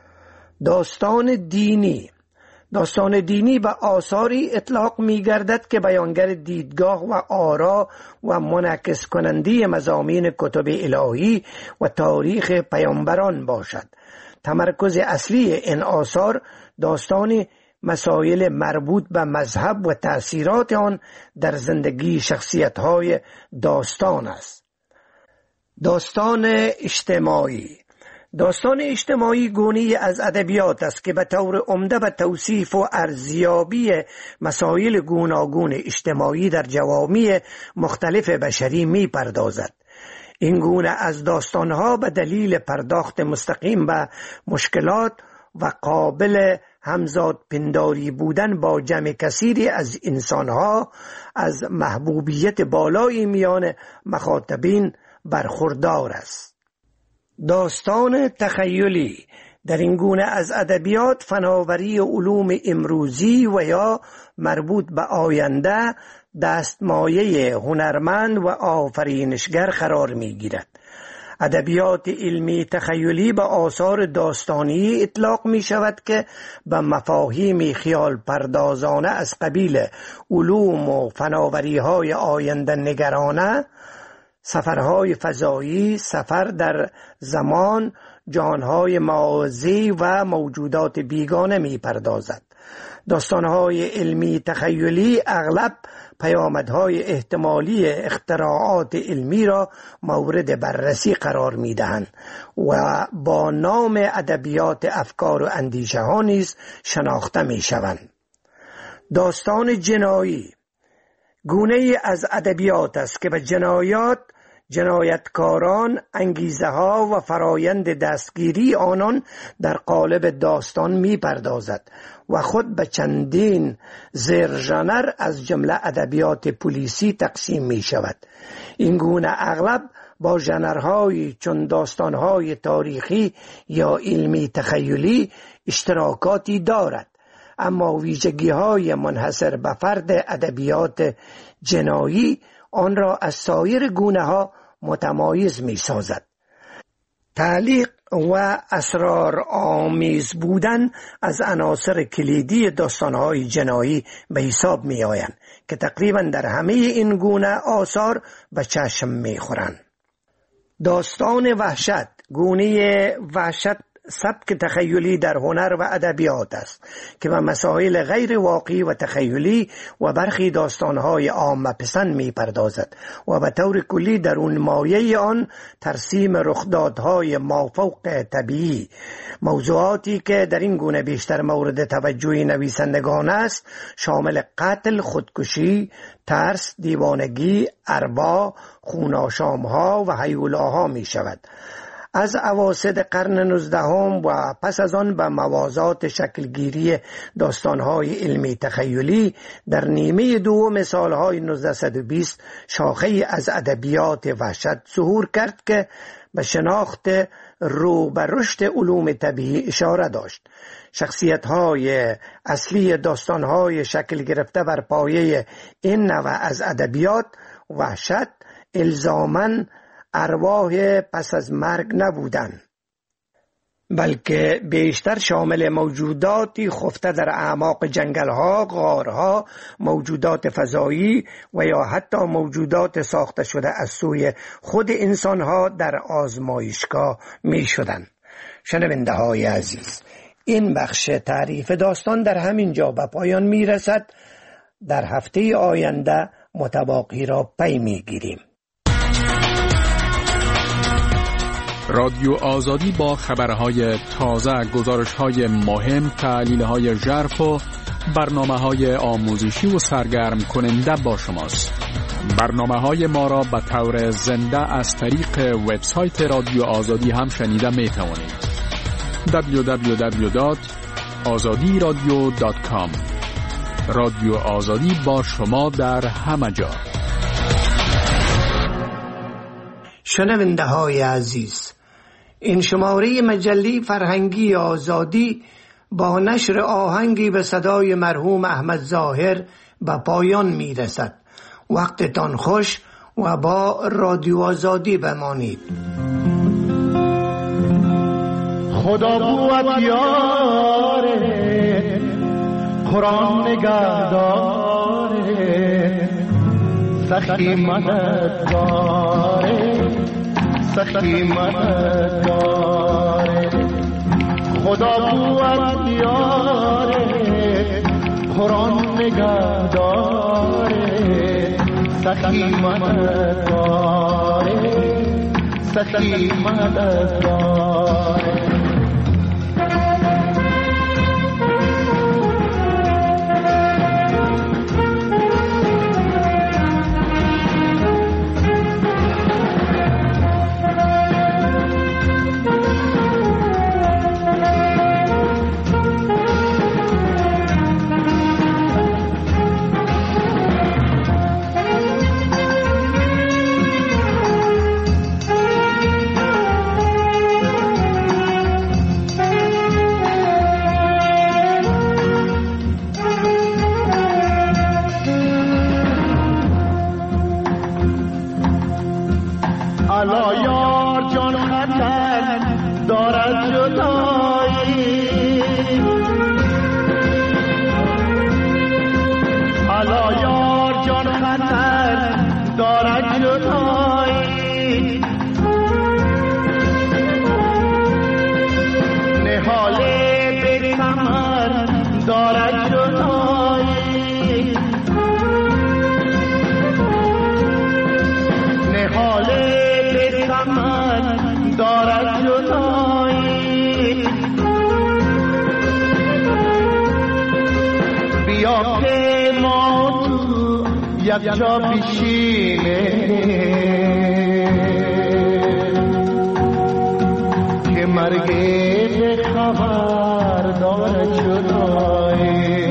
J: داستان دینی. داستان دینی به آثاری اطلاق می گردد که بیانگر دیدگاه و آرا و منعکس کننده مضامین کتب الهی و تاریخ پیامبران باشد. تمرکز اصلی این آثار داستان مسائل مربوط به مذهب و تأثیرات آن در زندگی شخصیت‌های داستان است. داستان اجتماعی. داستان اجتماعی گونه‌ای از ادبیات است که به طور عمده به توصیف و ارزیابی مسائل گوناگون اجتماعی در جوامع مختلف بشری می پردازد. این گونه از داستانها به دلیل پرداخت مستقیم به مشکلات و قابل همزاد پنداری بودن با جمع کثیری از انسانها از محبوبیت بالای میان مخاطبین برخوردار است. داستان تخیلی. در این گونه از ادبیات فناوری علوم امروزی و یا مربوط به آینده دستمایه هنرمند و آفرینشگر قرار می گیرد. ادبیات علمی تخیلی به آثار داستانی اطلاق می شود که به مفاهیم خیال پردازانه از قبیل علوم و فناوری های آینده نگرانه، سفرهای فضایی، سفر در زمان، جهانهای موازی و موجودات بیگانه می پردازد. داستانهای علمی تخیلی اغلب پیامدهای احتمالی اختراعات علمی را مورد بررسی قرار می دهند و با نام ادبیات افکار و اندیشه ها نیز شناخته می شوند. داستان جنایی گونه از ادبیات است که به جنایات، جنایتکاران، انگیزه ها و فرایند دستگیری آنان در قالب داستان می پردازد و خود به چندین زیر ژانر از جمله ادبیات پلیسی تقسیم می شود. این گونه اغلب با ژانرهایی چون داستانهای تاریخی یا علمی تخیلی اشتراکاتی دارد، اما ویژگی‌های منحصر به فرد ادبیات جنایی آن را از سایر گونه‌ها متمایز می‌سازد. تعلیق و اسرار آمیز بودن از عناصر کلیدی داستان‌های جنایی به حساب می‌آیند که تقریباً در همه این گونه آثار به چشم می‌خورند. داستان وحشت گونه وحشت سبک تخیلی در هنر و ادبیات است که به مسائل غیر واقعی و تخیلی و برخی داستانهای عامه پسند می پردازد و به طور کلی در اون مایه آن ترسیم رخدادهای مافوق طبیعی، موضوعاتی که در این گونه بیشتر مورد توجه نویسندگان است شامل قتل، خودکشی، ترس، دیوانگی، اربا، خوناشامها و هیولاها می شود. از اواسط قرن نوزدهم و پس از آن به موازات شکلگیری داستانهای علمی تخیلی در نیمه دوم سالهای نوزده و بیست شاخه از ادبیات وحشت ظهور کرد که به شناخت رو به رشد علوم طبیعی اشاره داشت. شخصیت‌های اصلی داستان‌های شکل گرفته بر پایه این نوع از ادبیات وحشت الزاماً ارواح پس از مرگ نبودند، بلکه بیشتر شامل موجوداتی خفته در اعماق جنگل‌ها، غارها، موجودات فضایی و یا حتی موجودات ساخته شده از سوی خود انسان‌ها در آزمایشگاه می‌شدند. شنونده‌های عزیز، این بخش تعریف داستان در همین جا به پایان می‌رسد. در هفته آینده متباقی را پی می‌گیریم.
T: رادیو آزادی با خبرهای تازه، گزارش‌های مهم، تحلیل‌های ژرف و برنامه‌های آموزشی و سرگرم کننده با شماست. برنامه‌های ما را به طور زنده از طریق وبسایت رادیو آزادی هم شنیده می‌توانید. دبلیو دبلیو دبلیو دات آزادی رادیو دات کام. رادیو آزادی با شما در همه جا.
J: شنونده های عزیز، این شماره مجله فرهنگی آزادی با نشر آهنگی به صدای مرحوم احمد ظاهر به پایان می رسد. وقتتان خوش و با رادیو آزادی بمانید.
U: خدا قوت یاره، قرآن نگهداره، سخی مددگاره، سخی مددگاره. خدا قوت یاره، قرآن نگهداره، سخی مددگاره، سخی مددگاره. الا یار جان خطر دارد جدایی، الا یار جان خطر دارد جدایی. نهاله به کمر دارد جدایی، نهاله من دارد جدایی. بیا که ما تو یک جا بشینه، که مرگ به خبر دارد جدایی.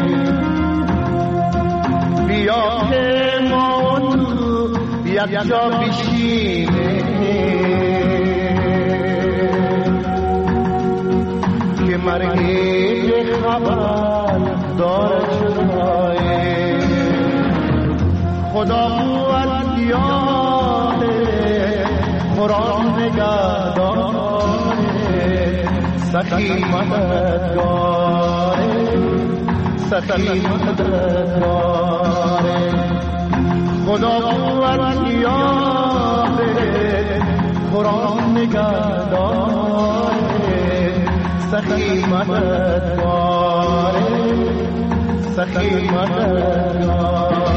U: بیا که ما تو یک جا بشینه، که مرگ به خبر دارد جدایی. خدا قوت یاره، قرآن نگهداره، سخی مددگاره، سخی مددگاره. خدا قوت یاره، قرآن نگهداره، سخی مددگار سخی مددگار